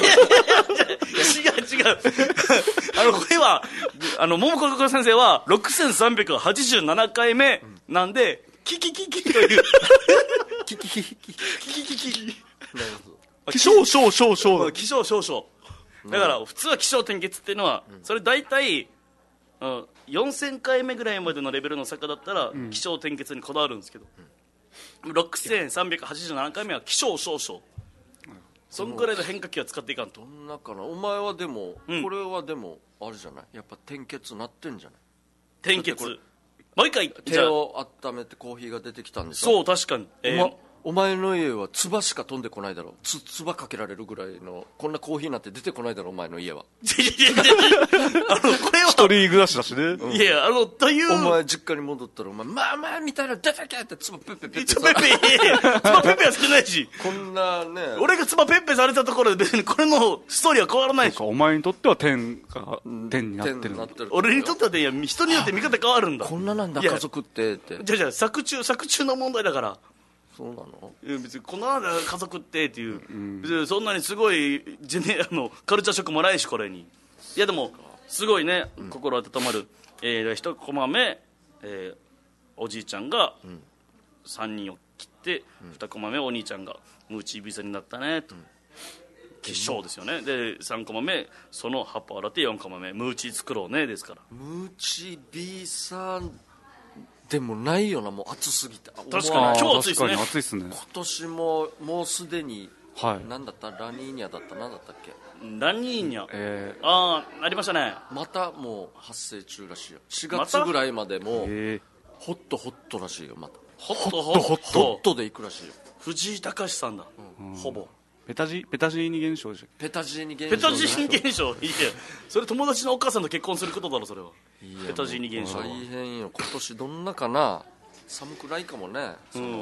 S1: うあのこれはあの桃子先生はろくせんさんびゃくはちじゅうななかいめなんで、キキキキという
S3: キキキキ
S1: キキキキ
S3: なるほど。
S2: 気象少々少
S1: 気象少々だから普通は気象転結っていうのは、それ大体うんよんせんかいめぐらいまでのレベルの作家だったら気象転結にこだわるんですけど、ろくせんさんびゃくはちじゅうななかいめは気象少々、そんくらいの変化球は使っていかんと。
S3: どんなかな。お前はでも、
S1: うん
S3: これはでもあれじゃない、やっぱ転結なってんじゃない。
S1: 転結もう一回じ
S3: 手
S1: ゃあ
S3: を温めてコーヒーが出てきたんでしょ。
S1: そう確かに、えー
S3: おまお前の家は唾しか飛んでこないだろう。つ唾かけられるぐらいのこんなコーヒーなんて出てこないだろお前の家は。
S1: いやいやいやいやあのこれは
S2: 一人暮らしだしね。
S1: いやいやあのという
S3: お前実家に戻ったらお前まあまあみたいな出てけって唾ペッペッペッ
S1: つばペッペいやいやつばペッペはされないし、
S3: こんなね
S1: 俺がつばペッペされたところで別にこれのストーリーは変わらないし、
S2: お前にとっては天が天になってる
S3: 天になってる。
S1: 俺にとってはね、いや人によって見方変わるんだ。
S3: こんななんだ
S1: いや
S3: 家族ってって
S1: じゃあじゃあ作中作中の問題だから、
S3: そうなの。
S1: いや別にこんななんだ家族ってっていう、別にそんなにすごいジェネあのカルチャーショックもないしこれに。いやでもすごいね、心温まる、えー、一コマ目、えー、おじいちゃんがさんにんを切って、にコマ目お兄ちゃんがムーチービザになったねと、吉祥ですよね。でさんコマ目その葉っぱを洗ってよんコマ目ムーチー作ろうねですから。
S3: ムーチビーさんでもないよな、もう暑すぎて。
S1: 確かに
S2: あー
S1: 今日暑いっすね
S2: 確かに暑いっすね。
S3: 今年ももうすでに、
S2: はい
S3: なんだったラニーニャだったなんだったっけ。
S1: ラニーニャ、
S2: え
S1: ああありましたね。
S3: またもう発生中らしいよ。し
S1: また
S3: がつぐらいまでも
S2: ー、え
S3: ホットホットらしいよ。また
S1: ホットホットホッ
S3: ホットで行くらしいよ。
S1: 藤井隆さんだ、ほぼ
S2: ー、ペタジペタジーニ現象でしたっ
S3: ペタジーニ現象。
S1: ペタジーニ現象、いやそれ友達のお母さんと結婚することだろそれは。
S3: いや
S1: ペタジーニ現象は
S3: 大変よ。今年どんなかな。寒くないかもね。その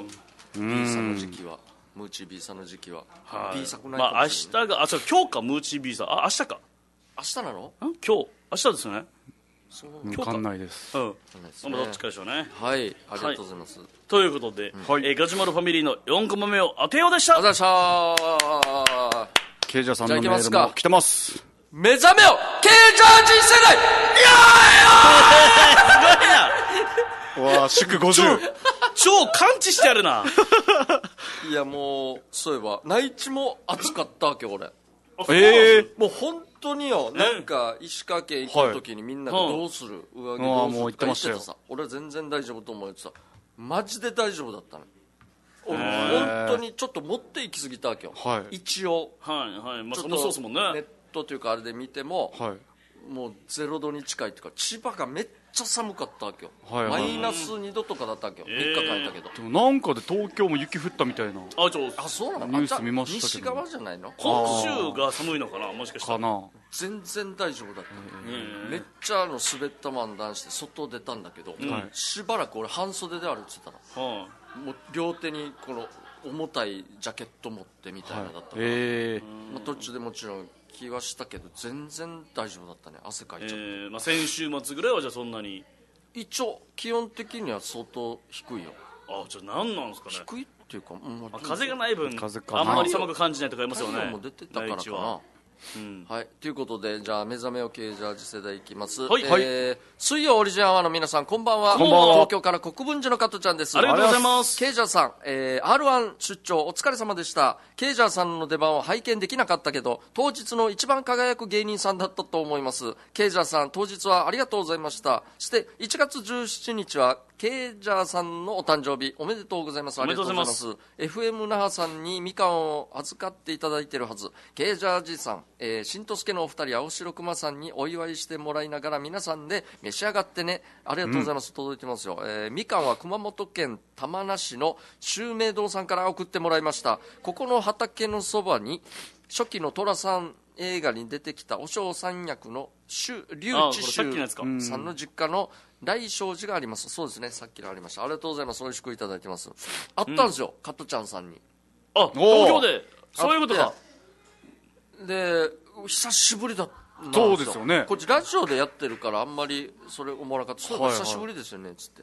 S3: B さんの時期は、ムーチー B さんの時期は、
S1: はい
S3: B 作ない
S1: まあ明
S3: かもしれない。
S1: 日があそう今日かムーチー B さんあ明日か
S3: 明日なの？
S1: ん今日明日ですよね。
S3: そう
S2: け。わかんないです。
S1: うん
S3: なんですね
S1: まあどっちかでしょうね。
S3: はい、ありがとうございます。
S1: ということで、
S2: はい
S1: えーガジュマルファミリーのよんコマ目を当てようでした。
S3: あざした
S2: ケイジャーさんのメ
S3: じゃあ行きますか
S2: ールも来てます。
S3: 目覚めよケイジャージ世代。
S1: すごいな
S2: うわー祝ごじゅう。
S1: 超感知してやるな。
S3: いやもうそういえば内地も暑かったわけ俺。
S2: ええ
S3: もう本当によ、なんか石川県行った時にみんなが
S1: はい
S3: どうする、上着
S2: ああもう
S3: どうするとか言って
S2: 言ってましたよ
S3: てさ、俺は全然大丈夫と思ってさ、マジで大丈夫だったの。俺
S2: ー
S3: 本当にちょっと持って行き過ぎたわけよ、
S2: はい
S3: 一応
S1: はいはいまあ
S3: ちょっ
S1: そもそうですもんね。
S3: ネットというかあれで見ても、
S2: はい。
S3: もうゼロどに近いっていうか千葉がめっちゃ寒かったわけよ、
S2: はいはい
S3: マイナスにどとかだったわけよ、
S1: えー
S3: みっかかんいたけど、
S2: でもなんかで東京も雪降ったみたいな。
S1: あちょ
S3: あそうなの。
S2: ニュース
S3: あじゃあ
S2: 見ましたけど
S3: 西側じゃないの。
S1: 今週が寒いのかなもしかした。
S2: からな。
S3: 全然大丈夫だった、
S1: うん
S3: めっちゃあのスウェットマン男して外出たんだけど、
S2: はい
S3: しばらく俺半袖で歩いてたの。
S1: は
S3: もう両手にこの重たいジャケット持ってみたいなだったから、
S2: ええ
S3: まあ、途中でもちろん気はしたけど全然大丈夫だったね。汗かい
S1: い
S3: ちゃって、
S1: えーまあ、先週末ぐらいはじゃあそんなに
S3: 一応気温的には相当低いよ。
S1: あじゃあ何なんですかね。
S3: 低いっていうか、うんまあ
S1: まあ、風がない分
S2: 風かな
S1: あんまり寒く感じないとか言いますよね。
S3: 太陽も出てたからかな
S1: 第一は。うん
S3: はい、ということでじゃあ目覚めよ系ジャージ世代いきます、
S1: はい
S3: えー水曜オリジナルアワーの皆さんこんばんは。
S2: こんばんは
S3: 東京から国分寺の加トちゃんです。
S1: ありがとうございます。
S3: ケイジャーさん、えー、アールワン 出張お疲れ様でした。ケイジャーさんの出番を拝見できなかったけど当日の一番輝く芸人さんだったと思います。ケイジャーさん当日はありがとうございました。そしていちがつじゅうしちにちはケイジャーさんのお誕生日おめでとうございます。ありがとうございます。
S1: おめでとう
S3: エフエム 那覇さんにみかんを預かっていただいているはず。ケイジャーじさん、えー、しんとすけのお二人青白熊さんにお祝いしてもらいながら皆さんで召し上がってね。ありがとうございます、うん、届いてますよ、えー、みかんは熊本県玉名市の秀明堂さんから送ってもらいました。ここの畑のそばに初期の寅さん映画に出てきた和尚三役の劉智秀さんの実家の大正寺があります。そうですね、さっきのありました。ありがとうございます。美味しくいただいてます。あったんですよ、うん、加トちゃんさんに。
S1: あ東京でそういうことか。
S3: で久しぶりだ
S2: そうですよね。
S3: こっちラジオでやってるからあんまりそれ思わなかった。そういえば久しぶりですよねっつって、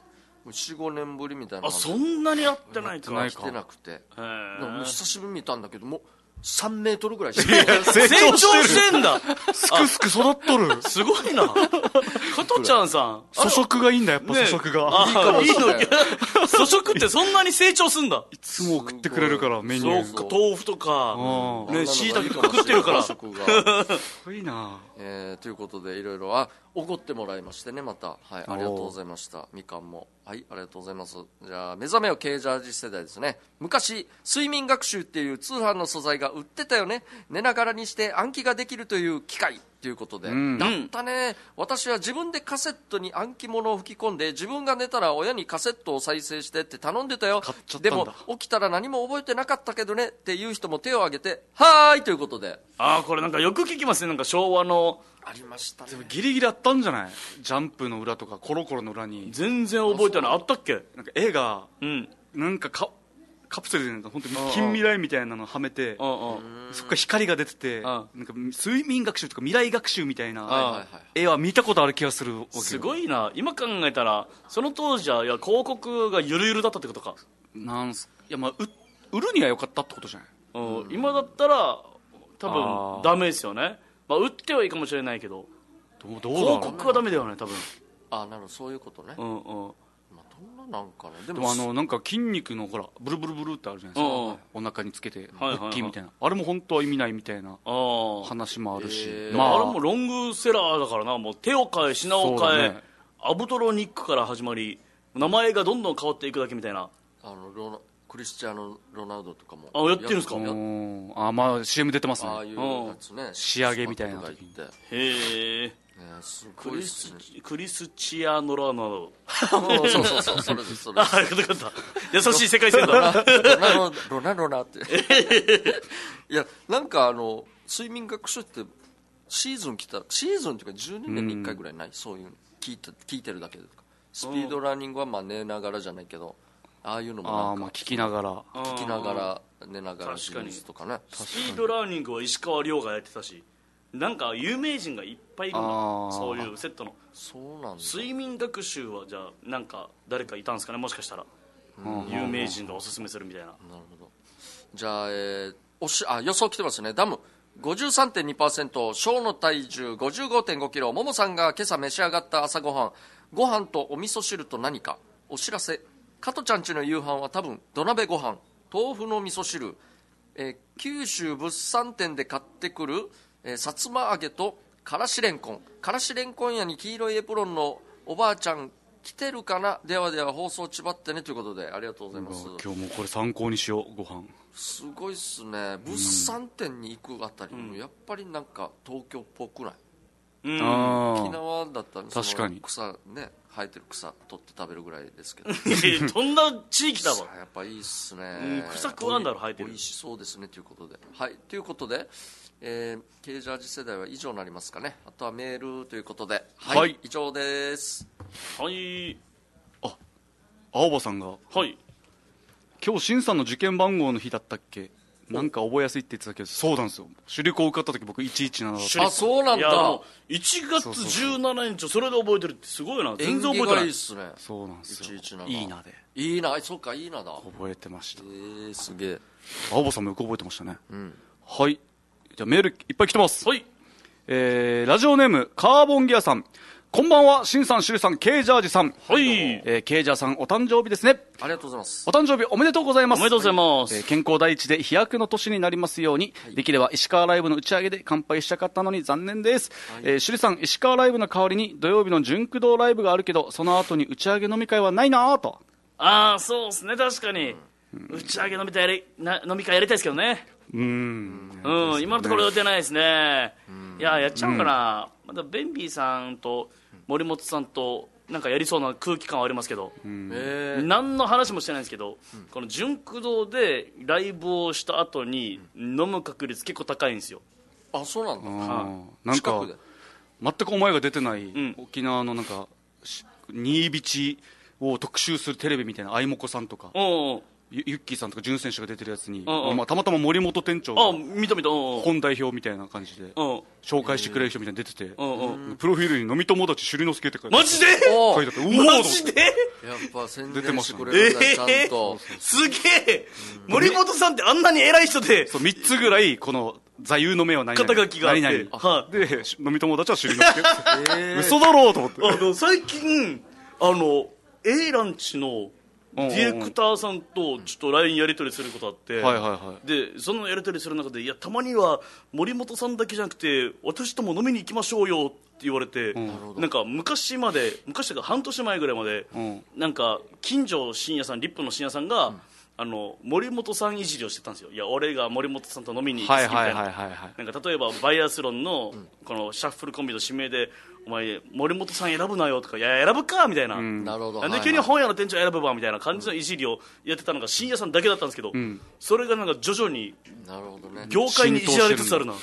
S3: よん、ごねんぶりみたいな
S1: あ
S3: 感じ
S1: そんなにやってないか
S2: ない
S3: 来てなくて
S1: へー
S3: もう久しぶりに見たんだけどもうさんメートルぐらいして
S1: 成長してんだ
S2: すくすく育っとる
S1: すごいな加トちゃんさん
S2: 粗食がいいんだやっぱ粗食が、
S1: あ
S3: いいかもしれない
S1: いいの粗食ってそんなに成長すんだ
S2: いつも送ってくれるからメニュー
S1: そうか豆腐とか
S2: うん
S1: ねしいたけとか食ってるから
S3: すごが
S2: すごいな
S3: えー、ということでいろいろあおごってもらいましてねまた、はい、ありがとうございましたみかんもはいありがとうございますじゃあ目覚めよケージャージ世代ですね昔睡眠学習っていう通販の素材が売ってたよね寝ながらにして暗記ができるという機械ということで、
S2: ん
S3: だったね私は自分でカセットに暗記物を吹き込んで自分が寝たら親にカセットを再生してって頼んでたよ
S2: 買っちゃったんだ
S3: でも起きたら何も覚えてなかったけどねっていう人も手を挙げてはーいということで
S1: ああこれなんかよく聞きますねなんか昭和の
S3: ありましたね
S2: ギリギリあったんじゃないジャンプの裏とかコロコロの裏に
S1: 全然覚えてないあったっけ
S2: なんか絵が
S1: うん
S2: なんかカカプセルで本当に近未来みたいなのはめて
S1: うんうん
S2: そこから光が出てて
S1: ん
S2: なんか睡眠学習とか未来学習みたいな
S3: はいはいはい
S2: 絵は見たことある気がするわけよ
S1: すごいな今考えたらその当時はいや広告がゆるゆるだったってことか、
S2: なんすいやまあう売るには良かったってことじゃない
S1: うん今だったら多
S2: あー
S1: 分ダメですよね、まあ、売ってはいいかもしれないけど
S2: どうどうだ
S1: 広
S2: ろう
S1: 告はダメだよね多分
S3: あなるほどそういうことね、
S1: うんうん
S3: まあ、どんななんかねで
S2: でもあのなんか筋肉のほらブルブルブルってあるじゃないですか、
S1: うんうん
S2: お腹につけて
S1: はいはい
S2: 腹筋みたいな、あれも本当は意味ないみたいな
S1: ああ
S2: 話もあるし、
S3: へー
S1: まあ、あれ
S2: ま
S1: もロングセラーだからなもう手を変え品を変え、
S2: そうだね
S1: アブトロニックから始まり名前がどんどん変わっていくだけみたいな
S3: あのロナクリスチャーノ・ロナウドとかも
S1: あやってるんですか
S2: あ
S3: やっ
S2: うんあまあ シーエム 出てますね
S3: ああいうやつね
S2: 仕上げみたいな
S3: スパッ
S2: 時に
S3: とか行って
S1: へえ
S3: ねす
S1: クリス
S3: ごいっすね
S1: クリスチアノラナド
S3: そうそうそうそうそれですそれ
S1: あ
S3: です
S1: あよかったよかった優しい世界線だ
S3: ロナロロナロナっていやなんかあの睡眠学習ってシーズン来たらシーズンっていうかじゅうにねんにいっかいぐらいない、そういうの聞いて聞いてるだけでとかスピードランニングはまあ寝ながらじゃないけどああいうのもなんか
S2: ああまあ聞きながら
S3: 聞きながら寝ながら
S1: 確かに
S3: ジュースとかね
S1: スピードラーニングは石川遼がやってたしなんか有名人がいっぱいいるんだ
S2: あー
S1: そういうセットの
S3: そうなんだ
S1: 睡眠学習はじゃあなんか誰かいたんですかねもしかしたら有名人がおすすめするみたいな
S3: なるほどじゃあ、えー、おしあ予想来てますねダム ごじゅうさんてんにパーセント 小の体重 ごじゅうごてんごキロももさんが今朝召し上がった朝ごはんご飯とお味噌汁と何かお知らせ加トちゃんちの夕飯は多分土鍋ご飯豆腐の味噌汁、えー九州物産展で買ってくる、えー、さつま揚げとからしれんこんからしれんこん屋に黄色いエプロンのおばあちゃん来てるかなではでは放送ちばってねということでありがとうございます
S2: 今日もこれ参考にしようご飯
S3: すごいっすね物産展に行くあたりもやっぱりなんか東京っぽくない、
S1: うん
S2: あ
S3: 沖縄だったらその
S2: 確かに
S3: 草ね生えてる草取って食べるぐらいですけど
S1: どんな地域だわ
S3: やっぱいいっすね、
S1: うん草食わんだろ生えてる
S3: 美味しそうですねということではいということで、えー、ケージャージ世代は以上になりますかねあとはメールということではい、
S2: はい
S3: 以上です
S1: はい
S2: 青葉さんが
S1: はい
S2: 今日審査の受験番号の日だったっけなんか覚えやすいって言ってたけどそうなんですよ首里校受かった時僕いちいちななだった
S3: あそうなんだ
S1: いやもういちがつじゅうしちにちをそれで覚えてるってすごいな全然覚えて
S3: 縁起が
S1: ないい
S3: いっすね
S2: そうなんですよ
S3: いちいちなない
S2: いなで
S3: いいなそうかいいなだ
S2: 覚えてました
S3: えー、すげえ
S2: 青葉さんもよく覚えてましたね
S3: うん
S2: はいじゃあメールいっぱい来てます
S1: はい
S2: えー、ラジオネームカーボンギアさんこんばんはしんさんしゅるさんケイジャージさん
S1: はい
S2: えー、ケイジャーさんお誕生日ですね
S3: ありがとうございます
S2: お誕生日おめでとうございます
S1: おめでとうございます、
S2: えー健康第一で飛躍の年になりますように、できれば石川ライブの打ち上げで乾杯したかったのに残念です、えー、しゅりさん石川ライブの代わりに土曜日の純駆動ライブがあるけどその後に打ち上げ飲み会はないなぁと
S1: ああそうですね確かに、打ち上げ飲み会やりな飲み会やりたいですけどね
S2: うーん
S1: うん今のところ予定ないですねいややっちゃおうかな、またベンビーさんと森本さんとなんかやりそうな空気感はありますけど、
S3: えー、
S1: 何の話もしてないんですけど、この純駆動でライブをした後に飲む確率結構高いんですよ。
S3: あそうなんだ
S2: あーなんか
S3: 近くで
S2: 全く思いが出てない、
S1: ん
S2: 沖縄のなんかし新ビチを特集するテレビみたいなあいもこさんとか
S1: おう
S2: ゆゆっきーさんとか潤選手が出てるやつに、
S1: うんうん
S2: まあ、たまたま森本店長
S1: あ、
S2: が
S1: 見た見た。うんうん。
S2: 本代表みたいな感じで
S1: うん。
S2: 紹介してくれる人みたいに出てて、
S1: うんうん。
S2: プロフィールに飲み友達朱里之助って書いてある
S1: マジで
S3: お
S2: 書いてあって、うおー
S1: マジで
S3: やっぱ宣伝してく
S1: え
S3: れるんだ、ちゃ
S1: え
S3: んと。
S1: すげえ森本さんってあんなに偉い人で、
S2: そうみっつぐらいこの座右の銘は何々
S1: 肩書きがあって
S2: 何々
S1: はい
S2: で飲み友達は朱里之助
S3: えー
S2: 嘘だろうと思って
S1: あの、最近、あの、A ランチのディレクターさんとちょっと ライン やり取りすることあって、
S2: はいはいは
S1: で、そのやり取りする中で、いや、たまには森本さんだけじゃなくて、私とも飲みに行きましょうよって言われて、なんか昔まで、昔というか半年前ぐらいまで、
S2: ん
S1: なんか近所深夜さん、リップの深夜さんが、あの森本さんいじりをしてたんですよ。いや、俺が森本さんと飲みに行き
S2: はいはい
S1: すぎみたいな。
S2: はいはいはい
S1: なんか例えばバイアスロンのこのシャッフルコンビの指名で、お前森本さん選ぶなよとか、いや選ぶかみたいな、
S3: なるほど。
S1: なんで急に本屋の店長選ぶばみたいな感じのいじりをやってたのが深夜さんだけだったんですけど、それがなんか徐々に
S3: なるほどね。
S1: 業界にいじられつつあるな。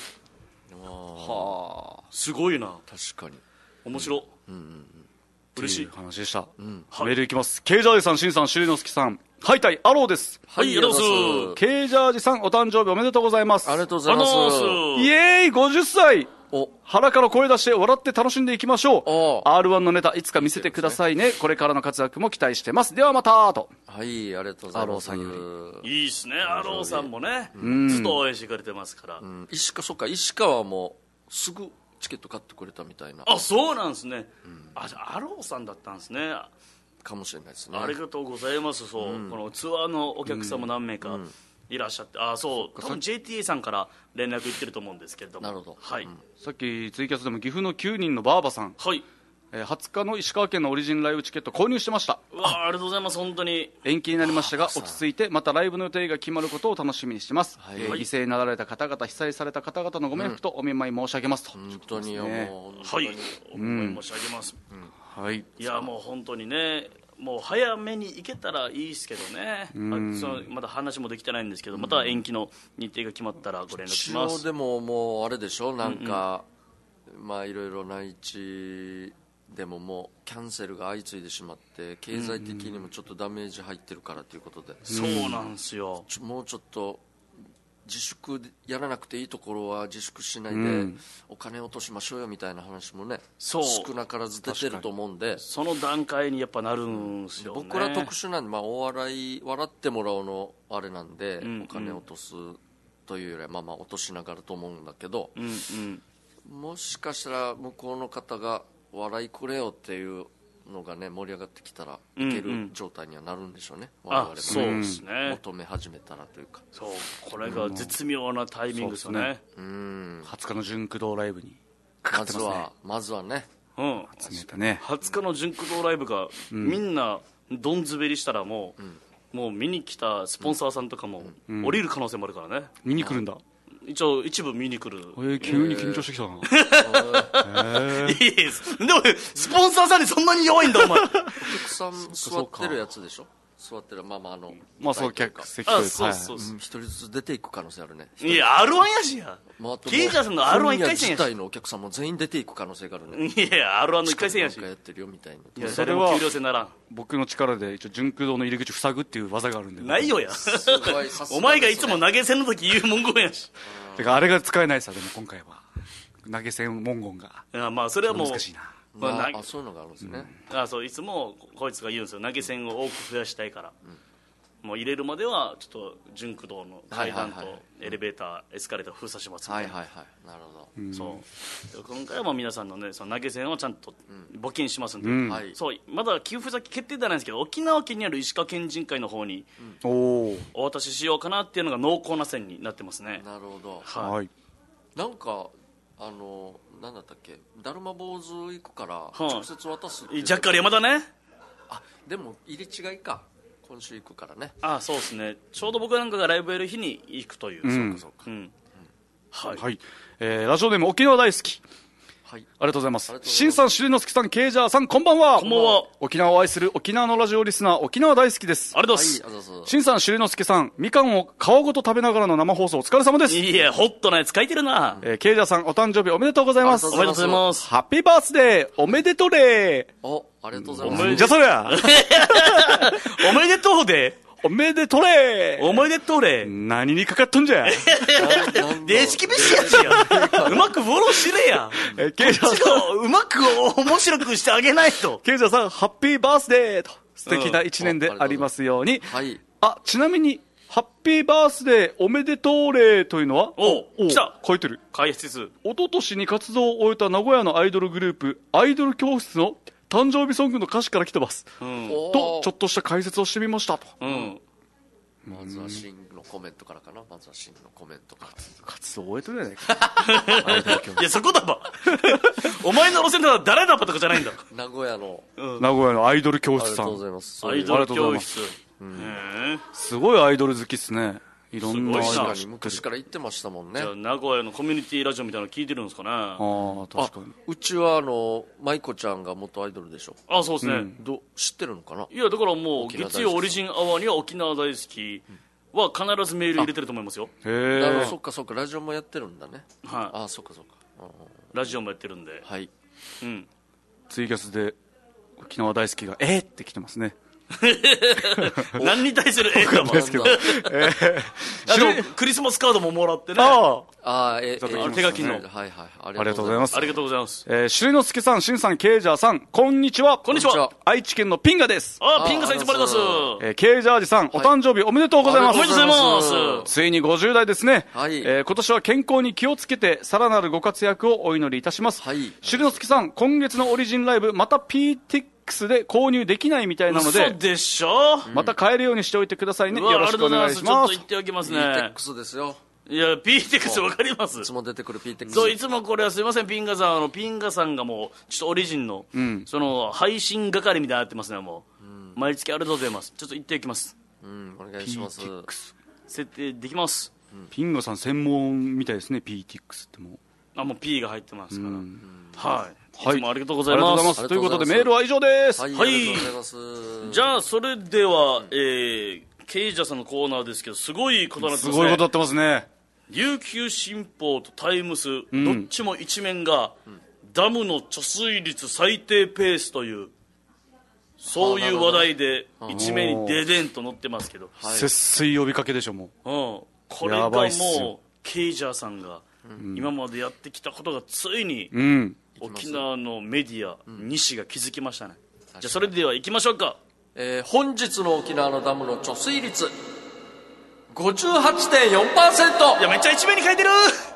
S2: はあ
S1: すごいな、
S3: 確かに。
S1: 面白、嬉しい
S2: っていう。話でした、
S1: はい
S2: メールいきます。ケイジャージさん、シンさん、朱里之助さん、はいたいアローです。
S1: はい、ありがとうございます。
S2: ケイジャージさん、お誕生日おめでとうございます。
S3: ありがとうございます。
S1: あのー
S2: イエーイごじゅっさい。
S3: お、
S2: 腹から声出して笑って楽しんでいきましょう。
S3: お
S2: アールワン のネタいつか見せてくださいね。これからの活躍も期待してます。ではまたと。
S3: はい、ありがとうございます。
S2: アローさん
S1: いいっすね、アローさんもね、ずっと応援してくれてますから、
S3: うん、石川、そっか、石川もすぐチケット買ってくれたみたいな。
S1: あ、そうなんですね、あ、じゃあアローさんだったんですね。
S3: かもしれないですね。
S1: ありがとうございます。そう、このツアーのお客さんも何名かいらっしゃって、あ、そう、多分 ジェーティーエー さんから連絡いってると思うんですけれども。
S3: なるほど。
S1: はい、
S2: さっきツイキャスでも岐阜のきゅうにんのバーバさん、
S1: はい、
S2: えーはつかの石川県のオリジンライブチケット購入してました。
S1: うわ、ありがとうございます。本当に
S2: 延期になりましたが落ち着いてまたライブの予定が決まることを楽しみにしてます、
S3: はい
S2: えー犠牲になられた方々、被災された方々のご冥福とお見舞い申し上げますと、
S3: 本当によ、
S2: ね
S3: もう、本当に
S1: はい、お願い申し上げます、
S2: はい、
S1: いや、もう本当にね、もう早めに行けたらいいですけどね、あそのまだ話もできてないんですけど、また延期の日程が決まったらご連絡し
S3: 一応
S1: ます。
S3: でももうあれでしょ、なんか、まあいろいろ内地でももうキャンセルが相次いでしまって経済的にもちょっとダメージ入ってるからということで、
S1: そうなんですよ。
S3: ちょもうちょっと自粛でやらなくていいところは自粛しないで、
S2: ん
S3: お金落としましょうよみたいな話もね、
S1: そう
S3: 少なからず出てると思うんで、
S1: その段階にやっぱなるんですよね。
S3: 僕ら特殊なんで、まあ、お笑い笑ってもらうのあれなんで、
S1: ん
S3: お金落とすというよりは、まあまあ落としながらと思うんだけど、
S1: うんうん
S3: もしかしたら向こうの方が笑いくれよっていうのがね盛り上がってきたらいける状態にはなるんでしょうね、我々も
S1: あ、そうですね。
S3: 求め始めたらというか、
S1: そう、これが絶妙なタイミングですよね。
S3: うん
S2: はつかの純駆動ライブにかか
S3: ま
S2: ってますね。
S3: ずはまずはね、
S1: うん。
S2: 集めたね。
S1: はつかの純駆動ライブが、みんなどん滑りしたらもう、もう見に来たスポンサーさんとかも降りる可能性もあるからね。
S2: 見に来るんだ。
S1: 一応一部見に来る。
S2: えー、急に緊張してきたな。
S1: いいです。でもスポンサーさんにそんなに弱いんだお前。
S3: お客さん座ってるやつでしょ、座ってる、まあまああの
S2: まあそう、
S3: 舞台というか
S2: 客席という
S1: あ、
S2: か
S1: そうそうそう。
S3: うん一人ずつ出ていく可能性あるね。
S1: いや、アールワン やしや。
S3: まああともう
S1: ケイジャーさんの アールワン 一回戦やし。
S3: 本屋自体のお客さんも全員出ていく可能性があるね。
S1: いや、アールワン の一回戦やし。
S3: なんかやってるよみたいな。
S1: いや、
S2: それは
S1: 誰も給料制ならん。
S2: 僕の力で一応純駆動の入り口塞ぐっていう技があるんで。
S1: ないよや。
S3: すごいさすがですね
S1: お前がいつも投げ銭の時言う文言やし。
S2: てかあれが使えないさ、でも今回は。投げ銭文言が。
S1: いや、まあそれはもう。
S2: 難しいな。
S3: まあ、
S1: まあな
S3: あそういうのがあるんですね。
S1: あ、そう、いつもこいつが言うんですよ。投げ銭を多く増やしたいから。もう入れるまではちょっと純駆動の階段と
S3: はいはいはい
S1: エレベーター、エスカレーター封鎖しますみたいな。
S3: はいはいはい。なるほど。
S1: そう。で今回はもう皆さんのね、その投げ銭をちゃんと募金しますんで。
S2: ん
S3: はい。
S1: そう、まだ給付先決定ではないんですけど、沖縄県にある石川県人会の方に
S2: おお。
S1: お渡ししようかなっていうのが濃厚な線になってますね。
S3: なるほど。
S1: はい。
S2: はい。
S3: なんか、あの、なんだったっけ、だるま坊主行くから、
S1: い
S3: 直接渡すっていう
S1: ジャッカル山田ね。
S3: あ、でも入れ違いか。今週行くからね。
S1: あ、そうですね。ちょうど僕なんかがライブやる日に行くという。
S2: ん
S1: そうかそうか。うん。はい。
S2: はい。えー、ラジオネーム沖縄大好き。
S3: はい。
S2: ありがとうございます
S3: ありがとうございます
S2: しんさん、しりのすけさん、ケイジャーさん、こんばんは。
S1: こんばんは。
S2: 沖縄を愛する沖縄のラジオリスナー、沖縄大好きです。
S1: ありがとうご
S3: はい、
S1: ざいます。
S3: あざそう。
S2: しんさん、しりのすけさん、みかんを皮ごと食べながらの生放送お疲れ様です。
S1: いや、ホットなやつ書いてるな。
S2: えー、ケイジャーさん、お誕生日おめでとうございます。
S3: あり
S1: おめでとうございます。
S2: ハッピーバースデーおめでとれ
S3: お、ありがとうござい
S1: おめ
S3: ます。
S2: じゃそりゃ
S1: おめでとうで、
S2: おめでとれ
S1: おめでとうれ。
S2: 何にかかっとんじゃ
S1: 電子厳しいやつや。うまくフォローしれや。
S2: えケイジャーさん
S1: うまく面白くしてあげないと。
S2: ケイジャーさんハッピーバースデーと素敵な一年でありますように、
S3: はい
S2: あちなみにハッピーバースデーおめでとうれというのは
S1: おう来た
S2: 書いてる。
S1: 解説。
S2: 一昨年に活動を終えた名古屋のアイドルグループアイドル教室の誕生日ソングの歌詞から来てます、
S1: うん。
S2: とちょっとした解説をしてみましたと。
S1: うん。
S3: まずはシンのコメントからかな。まずはシンのコメントから。
S2: 活動を終えてるやないかアイドル教室
S1: いや、そこだば。お前の路線だから誰だばとかじゃないんだ。
S3: 名古屋の
S2: 名古屋のアイドル教室さ
S3: ありがとうござい
S2: ん
S3: ます。
S1: アイドル教室。へえ。
S2: すごいアイドル好きっすね。いろんなアイ
S1: すごいな
S2: ドル
S3: 確かに昔から言ってましたもんね
S1: じゃ。あ名古屋のコミュニティラジオみたいなの聞いてるんですかね。
S2: ああ確かに。
S3: うちはあの舞子ちゃんが元アイドルでしょ。
S1: あ、そうですね。
S3: ど知ってるのかな。
S1: いや、だからもう、
S3: 沖縄大好き
S1: 月曜オリジンアワーには沖縄大好きは必ずメール入れてると思いますよ。
S2: へえ
S3: なるほど、そっかそっか、ラジオもやってるんだね。
S1: はい。
S3: ああ、そっかそっか。うんうん
S1: ラジオもやってるんで。
S3: はい。
S1: うん。
S2: ツイキャスで沖縄大好きがえーって来てますね。
S1: 何に対する絵だもん。
S3: ですけど。
S1: あでクリスマスカードももらってね。
S2: ああ
S3: ああ、え、え、
S2: ちょっと
S1: あ手書きの
S3: はいはい。あ
S2: ありがとうございます
S1: ありがとうございます。
S2: えー、しりのすけさん、しんさん、ケイジャーさん、こんにちは。
S1: こんにちは。
S3: こんにち
S2: 愛知県のピンガです。
S1: あ、ピンクさんいつもありがとうございます。
S2: えー、ケイジャージさん、お誕生日おめでとうございます。
S1: おめでとうございます。
S2: ついにごじゅう代ですね。
S3: はい
S2: えー今年は健康に気をつけて、さらなるご活躍をお祈りいたします。
S3: はい
S2: しりのすけさん、今月のオリジンライブ、また ピーティックス で購入できないみたいなの
S1: 嘘
S2: で、
S1: でしょ。
S2: また買えるようにしておいてくださいね。
S1: うわ
S2: よろしくお願いします
S1: ありがとうございます。ちょっと言。っておきますね
S3: ピーテック。スですよ。
S1: いや、ピーテックスわかります
S3: いつも出てくるピーテックス。
S1: そういつもこれはすいませんピンガさんあのピンガさんがもうちょっとオリジンの、
S2: ん
S1: その配信係みたいになってますねもう、毎月ありがとうございます。ちょっと言っておきます。
S3: うん、お願いします。
S1: 設定できます。
S2: ピンガさん専門みたいですね、ピーティックス ってもう。
S1: あもう P が入ってますから、
S2: うん
S1: はい、
S2: はい
S1: いつもありがとうござ
S2: ありがとう
S1: います。
S2: ございます。ということで、
S3: ありがとうございます
S2: メールは以上です。
S3: はい、
S1: はい
S3: ありがとうございます。
S1: じゃあそれでは、えー、ケイジャーさんのコーナーですけどすごいことになって
S2: す
S1: ますね。
S2: ごいことやってますね。
S1: 琉球新報とタイムス、
S2: ん
S1: どっちも一面が、ダムの貯水率最低ペースというそういう話題で一面にデデンと載ってますけど、
S3: はい
S2: 節水呼びかけでしょ、もう。
S1: うん、これが
S2: やばいっすよ
S1: もうケイジャーさんが今までやってきたことがついに
S2: うん。
S1: 沖縄のメディア、西が気づきましたね。じゃあそれでは行きましょうか。
S3: えー本日の沖縄のダムの貯水率 ごじゅうはちてんよんパーセント。
S1: いやめっちゃ一面に書いてる。
S3: 減って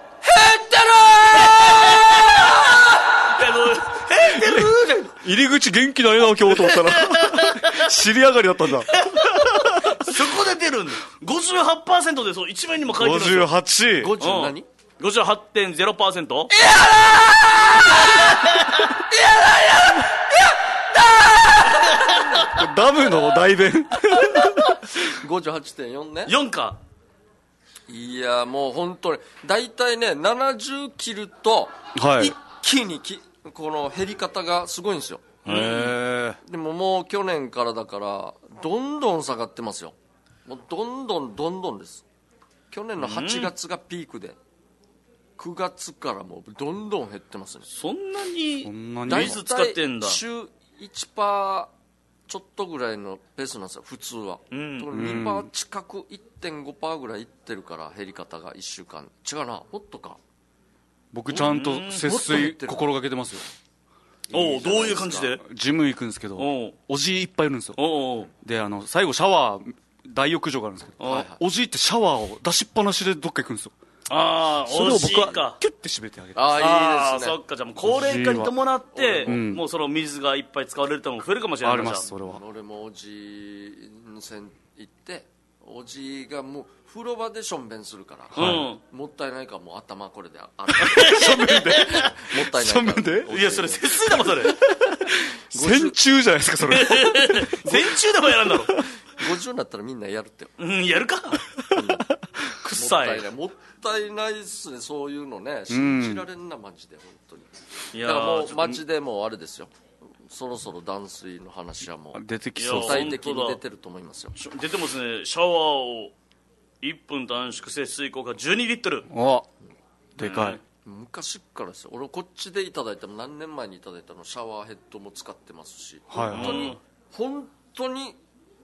S1: いやもう減ってるじゃん。
S2: 入り口元気ないな、今日と思ったら。尻上がりだったんだ。
S1: そこで出るんだ。 ごじゅうはちパーセント でそう一面にも書いてるんですよ。
S2: ごじゅうはち。
S3: るごじゅう
S1: うん
S3: 何
S1: ごじゅうはちてんゼロパーセント。
S2: ダムの代弁。
S3: ごじゅうはちてんよん ね。
S1: よんか。
S3: いやもう本当に大体ねななじゅう切ると
S2: はい
S3: 一気にきこの減り方がすごいんですよ。
S2: へえ。
S3: でももう去年からだからどんどん下がってますよ。もうどんどんどんどんです。去年のはちがつがピークでくがつからもうどんどん減ってますね。
S1: そんな
S2: そ
S1: に
S2: んなに
S3: 大
S1: 水使ってんだ。
S3: 週いちパーセントちょっとぐらいのペースなんですよ普通は、
S1: ん
S3: ところがにパーセント近く いってんごパーセント ぐらいいってるから減り方がいっしゅうかん違うなもっとか。
S2: 僕ちゃんと節水心がけてますよ。
S1: おうどういう感じで。
S2: ジム行くんですけど、
S1: おう
S2: おじいっぱいいるんですよ。
S1: おうおう
S2: で、あの、最後シャワー、大浴場があるんですけど、
S1: はいはい
S2: おじいってシャワーを出しっぱなしでどっか行くんですよ。
S1: ああ
S2: それを
S1: 惜しい
S2: 僕は
S1: か。
S2: キュッて締めてあげて。
S3: ああ
S1: ああ
S3: いいですね。
S1: そっか。じゃあもう高齢化に伴って、
S2: ん
S1: もうその水がいっぱい使われる人も増えるかもしれないな。
S2: あります、それは。
S3: 俺もおじんせん行っておじがもう風呂場でしょんべんするから、
S1: うん
S3: もったいないからもう頭これであるしょんべんでもったいないから
S2: しょんべんで
S1: いやそれ節水だもんそれ。
S2: 戦中じゃないですか、それ。
S1: 全中でもやらんだろ。
S3: ごじゅうになったらみんなやるってよ。
S1: うんやるか。
S3: もった
S1: 臭い
S3: いないもったいないっすねそういうのね信じられんなマジで本当に。
S1: い
S3: だからもう
S1: ちょっと
S3: 街でもうあれですよそろそろ断水の話はもう
S2: 出てきそう
S1: いや
S3: 具体的に出てると思いますよ。
S1: し出てますね。シャワーをいっぷん短縮節水効果じゅうにリットル。
S2: おでかい。
S3: 昔からですよ俺こっちでいただいたの何年前にいただいたのシャワーヘッドも使ってますし、
S2: はい
S3: 本当に本当に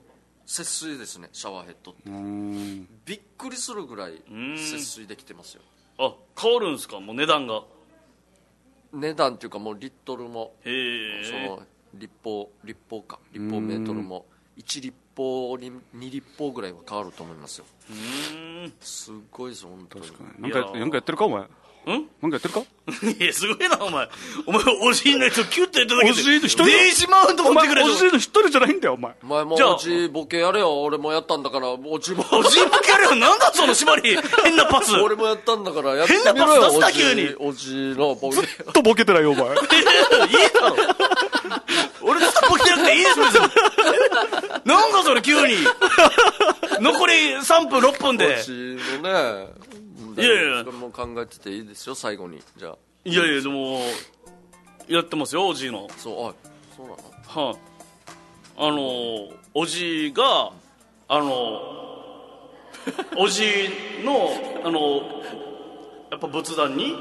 S3: 節水ですね、シャワーヘッドって
S2: うーん
S3: びっくりするぐらい節水できてますよ。
S1: あ、変わるんですか、もう値段が。
S3: 値段っていうかもうリットルも
S1: へえ。
S3: その立方立方か立方メートルもいち立方にに立方ぐらいは変わると思いますよ。
S1: うーん。
S3: すごいです本当に。
S2: なんかなんかやってるかお前。
S1: ん
S2: なんかやってるか。
S1: いや、すごいな、お前。お前、おじいのやつをキュッとやっただけで。
S2: おじいの一人
S1: 電子マウント持ってくれる。
S2: おじいの一人じゃないんだよお前。
S3: お前も
S1: じゃあ
S3: おじボケやれよ、俺もやったんだからおじも
S1: おじいボケやるよ。なんだその縛り。変なパス。
S3: 俺もやったんだからやってみろよ。
S1: 変なパス出すな急に
S3: おじのボケ
S2: ずっとボケてないよお前。
S1: いいだろ。俺ずっとボケてなくていいです別に。なんだそれ急に。残りさんぷんろっぷんで。
S3: おじのね、
S1: いやいや
S3: それも考えてていいですよ最後に。じゃあ
S1: いやいや、でも、やってますよ、おじいの。
S3: そう、あ、そうなの。
S1: はい、あのおじいがあのおじいのあのやっぱ仏壇に、うん、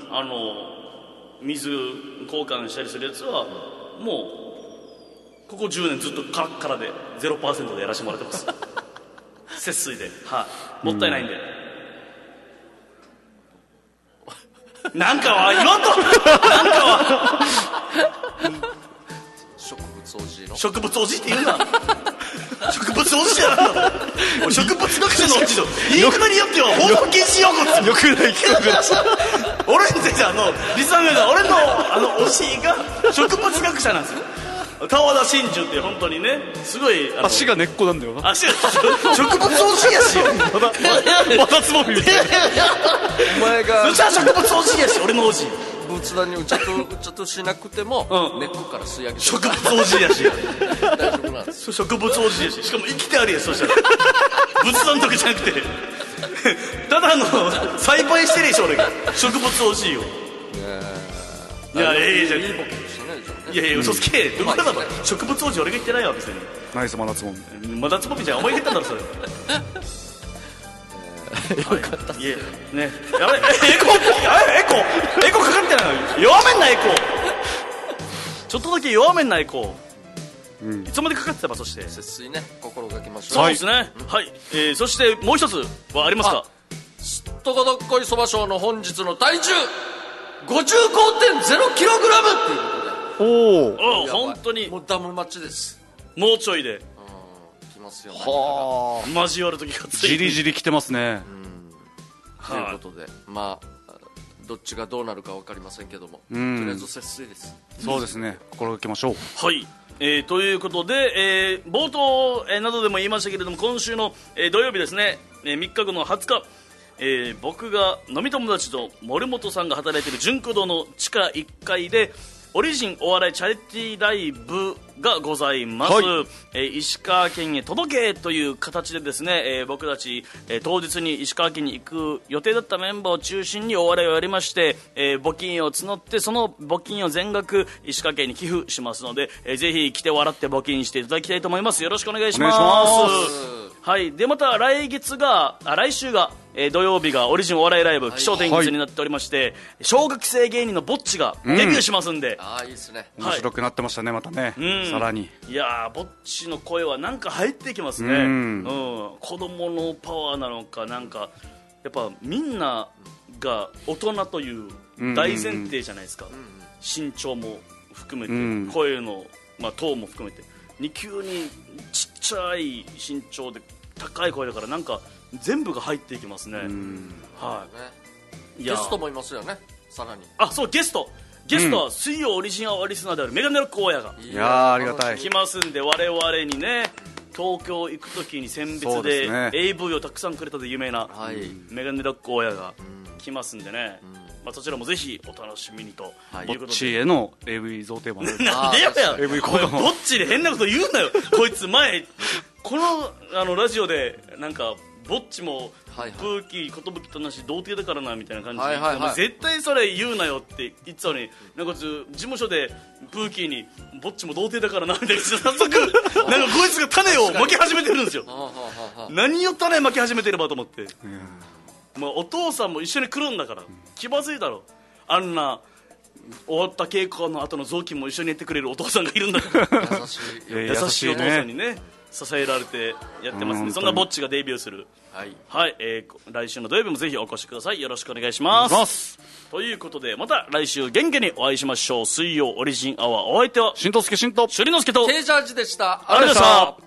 S1: あの水交換したりするやつはもうここじゅうねんずっとカラッカラで ゼロパーセント でやらせてもらってます節水で、はい、もったいないんで、うん、なんかは言わんとなんかは
S3: 植物おじいの
S1: 植物おじいって言うな植物おじいじゃなんだろ植物学者のおじいの言い方によっては放送禁止用語ってよくない聞くから俺についてあのリスナーが俺のあのおじいが植物学者なんですよ。田和田真珠って本当にねすごい
S2: 足が根っこなんだよな。
S1: 足が植物おじいやし
S2: またまたつぼみみたいな
S3: お前が
S1: そしたら植物おじいやし俺のおじい
S3: 仏壇にうちゃとうちゃとしなくても、
S1: うん、
S3: 根っこから吸い上げて
S1: 植物おじいやし
S3: 大丈夫なんですよ。
S1: 植物おじいやししかも生きてあるやそしたら仏壇とかじゃなくてただの栽培してるでしょ俺が植物おじいを。いやいやいやいや
S3: いいボケでしたねじゃあね。
S1: いやいや嘘つけどこからだろ植物王子俺が言ってないわ別に
S2: ナイス真夏もみ。
S1: まだつぼみじゃんお前が言ったんだろそれよかったっす。いやねやべえエコえエコエコかかってない弱めんなエコちょっとだけ弱めんなエコ、うん、いつまでかかってたばそして
S3: 節水ね心がけましょう。
S1: そうですねはい、はい、えー、そしてもう一つはありますか。
S3: すっとこどっこいそばショーの本日の体重 ごじゅうごてんゼロキログラム っていうことで
S2: お
S1: お本当に
S3: もうダム待ちです。
S1: もうちょいで
S3: 来ますよね。
S2: はあ
S1: 交わる時がついて
S2: じりじり来てますね。
S3: ということでまあどっちがどうなるか分かりませんけども、とりあえず節水です。
S2: そうですね心がけましょう。
S1: はい、えー、ということで、えー、冒頭、えー、などでも言いましたけれども今週の、えー、土曜日ですね、えー、みっかごのはつか、えー、僕が飲み友達と森本さんが働いている純駆堂の地下いっかいでオリジンお笑いチャリティーライブがございます、はい、えー、石川県へ届けという形でですね、えー、僕たち、えー、当日に石川県に行く予定だったメンバーを中心にお笑いをやりまして、えー、募金を募ってその募金を全額石川県に寄付しますので、えー、ぜひ来て笑って募金していただきたいと思います。よろしくお願いします。
S2: お願いします。
S1: はい、でまた来月があ来週が、えー、土曜日がオリジンお笑いライブ起承転結になっておりまして、はい、小学生芸人のぼっちがデビューしますんで、うん、
S3: ああいいですね、
S2: 面白くなってましたねまたね、うん、さらに
S1: いやーぼっちの声はなんか入ってきますね、うん、うん、子供のパワーなのかなんかやっぱみんなが大人という大前提じゃないですか、うんうん、身長も含めて、うん、声の、まあ、トーンも含めてに急にちっちゃい身長で高い声だからなんか全部が入っていきますね、はい、
S3: ゲストもいますよね。さらに
S1: あそうゲストゲストは水曜オリジンアワーリスナーであるメガネロック大家が
S2: いやーありがたい
S1: 来ますんで我々にね東京行く時に選別で エーブイ をたくさんくれたで有名なメガネロック大家が来ますんでね、まあ、そちらもぜひお楽しみにということで、
S2: ぼっちへの エーブイ 贈呈もね
S1: なんでやや
S2: エーブイ 効果も
S1: ぼっちで変なこと言うなよこいつ前このあのラジオでなんかぼっちもプーキー寿となし童貞だからなみたいな感じで、はいはいはい、絶対それ言うなよって言ってたのになんか事務所でプーキーにぼっちも童貞だからなみたいな早速なんかこいつが種をまき始めてるんですよ何を種まき始めてればと思って、まあ、お父さんも一緒に来るんだから気まずいだろあんな終わった稽古の後の雑巾も一緒にやってくれるお父さんがいるんだから優しい優しいお父さんにね支えられてやってますね。そんなぼっちがデビューする、
S3: はい、
S1: はい、えー、来週の土曜日もぜひお越しください。よろしくお願いします。
S2: お願いします
S1: ということでまた来週元気にお会いしましょう。水曜オリジンアワー、お相手は
S2: しんとすけしんと
S1: しゅりのすけと
S3: ケージャージでした。
S1: ありがとうございました。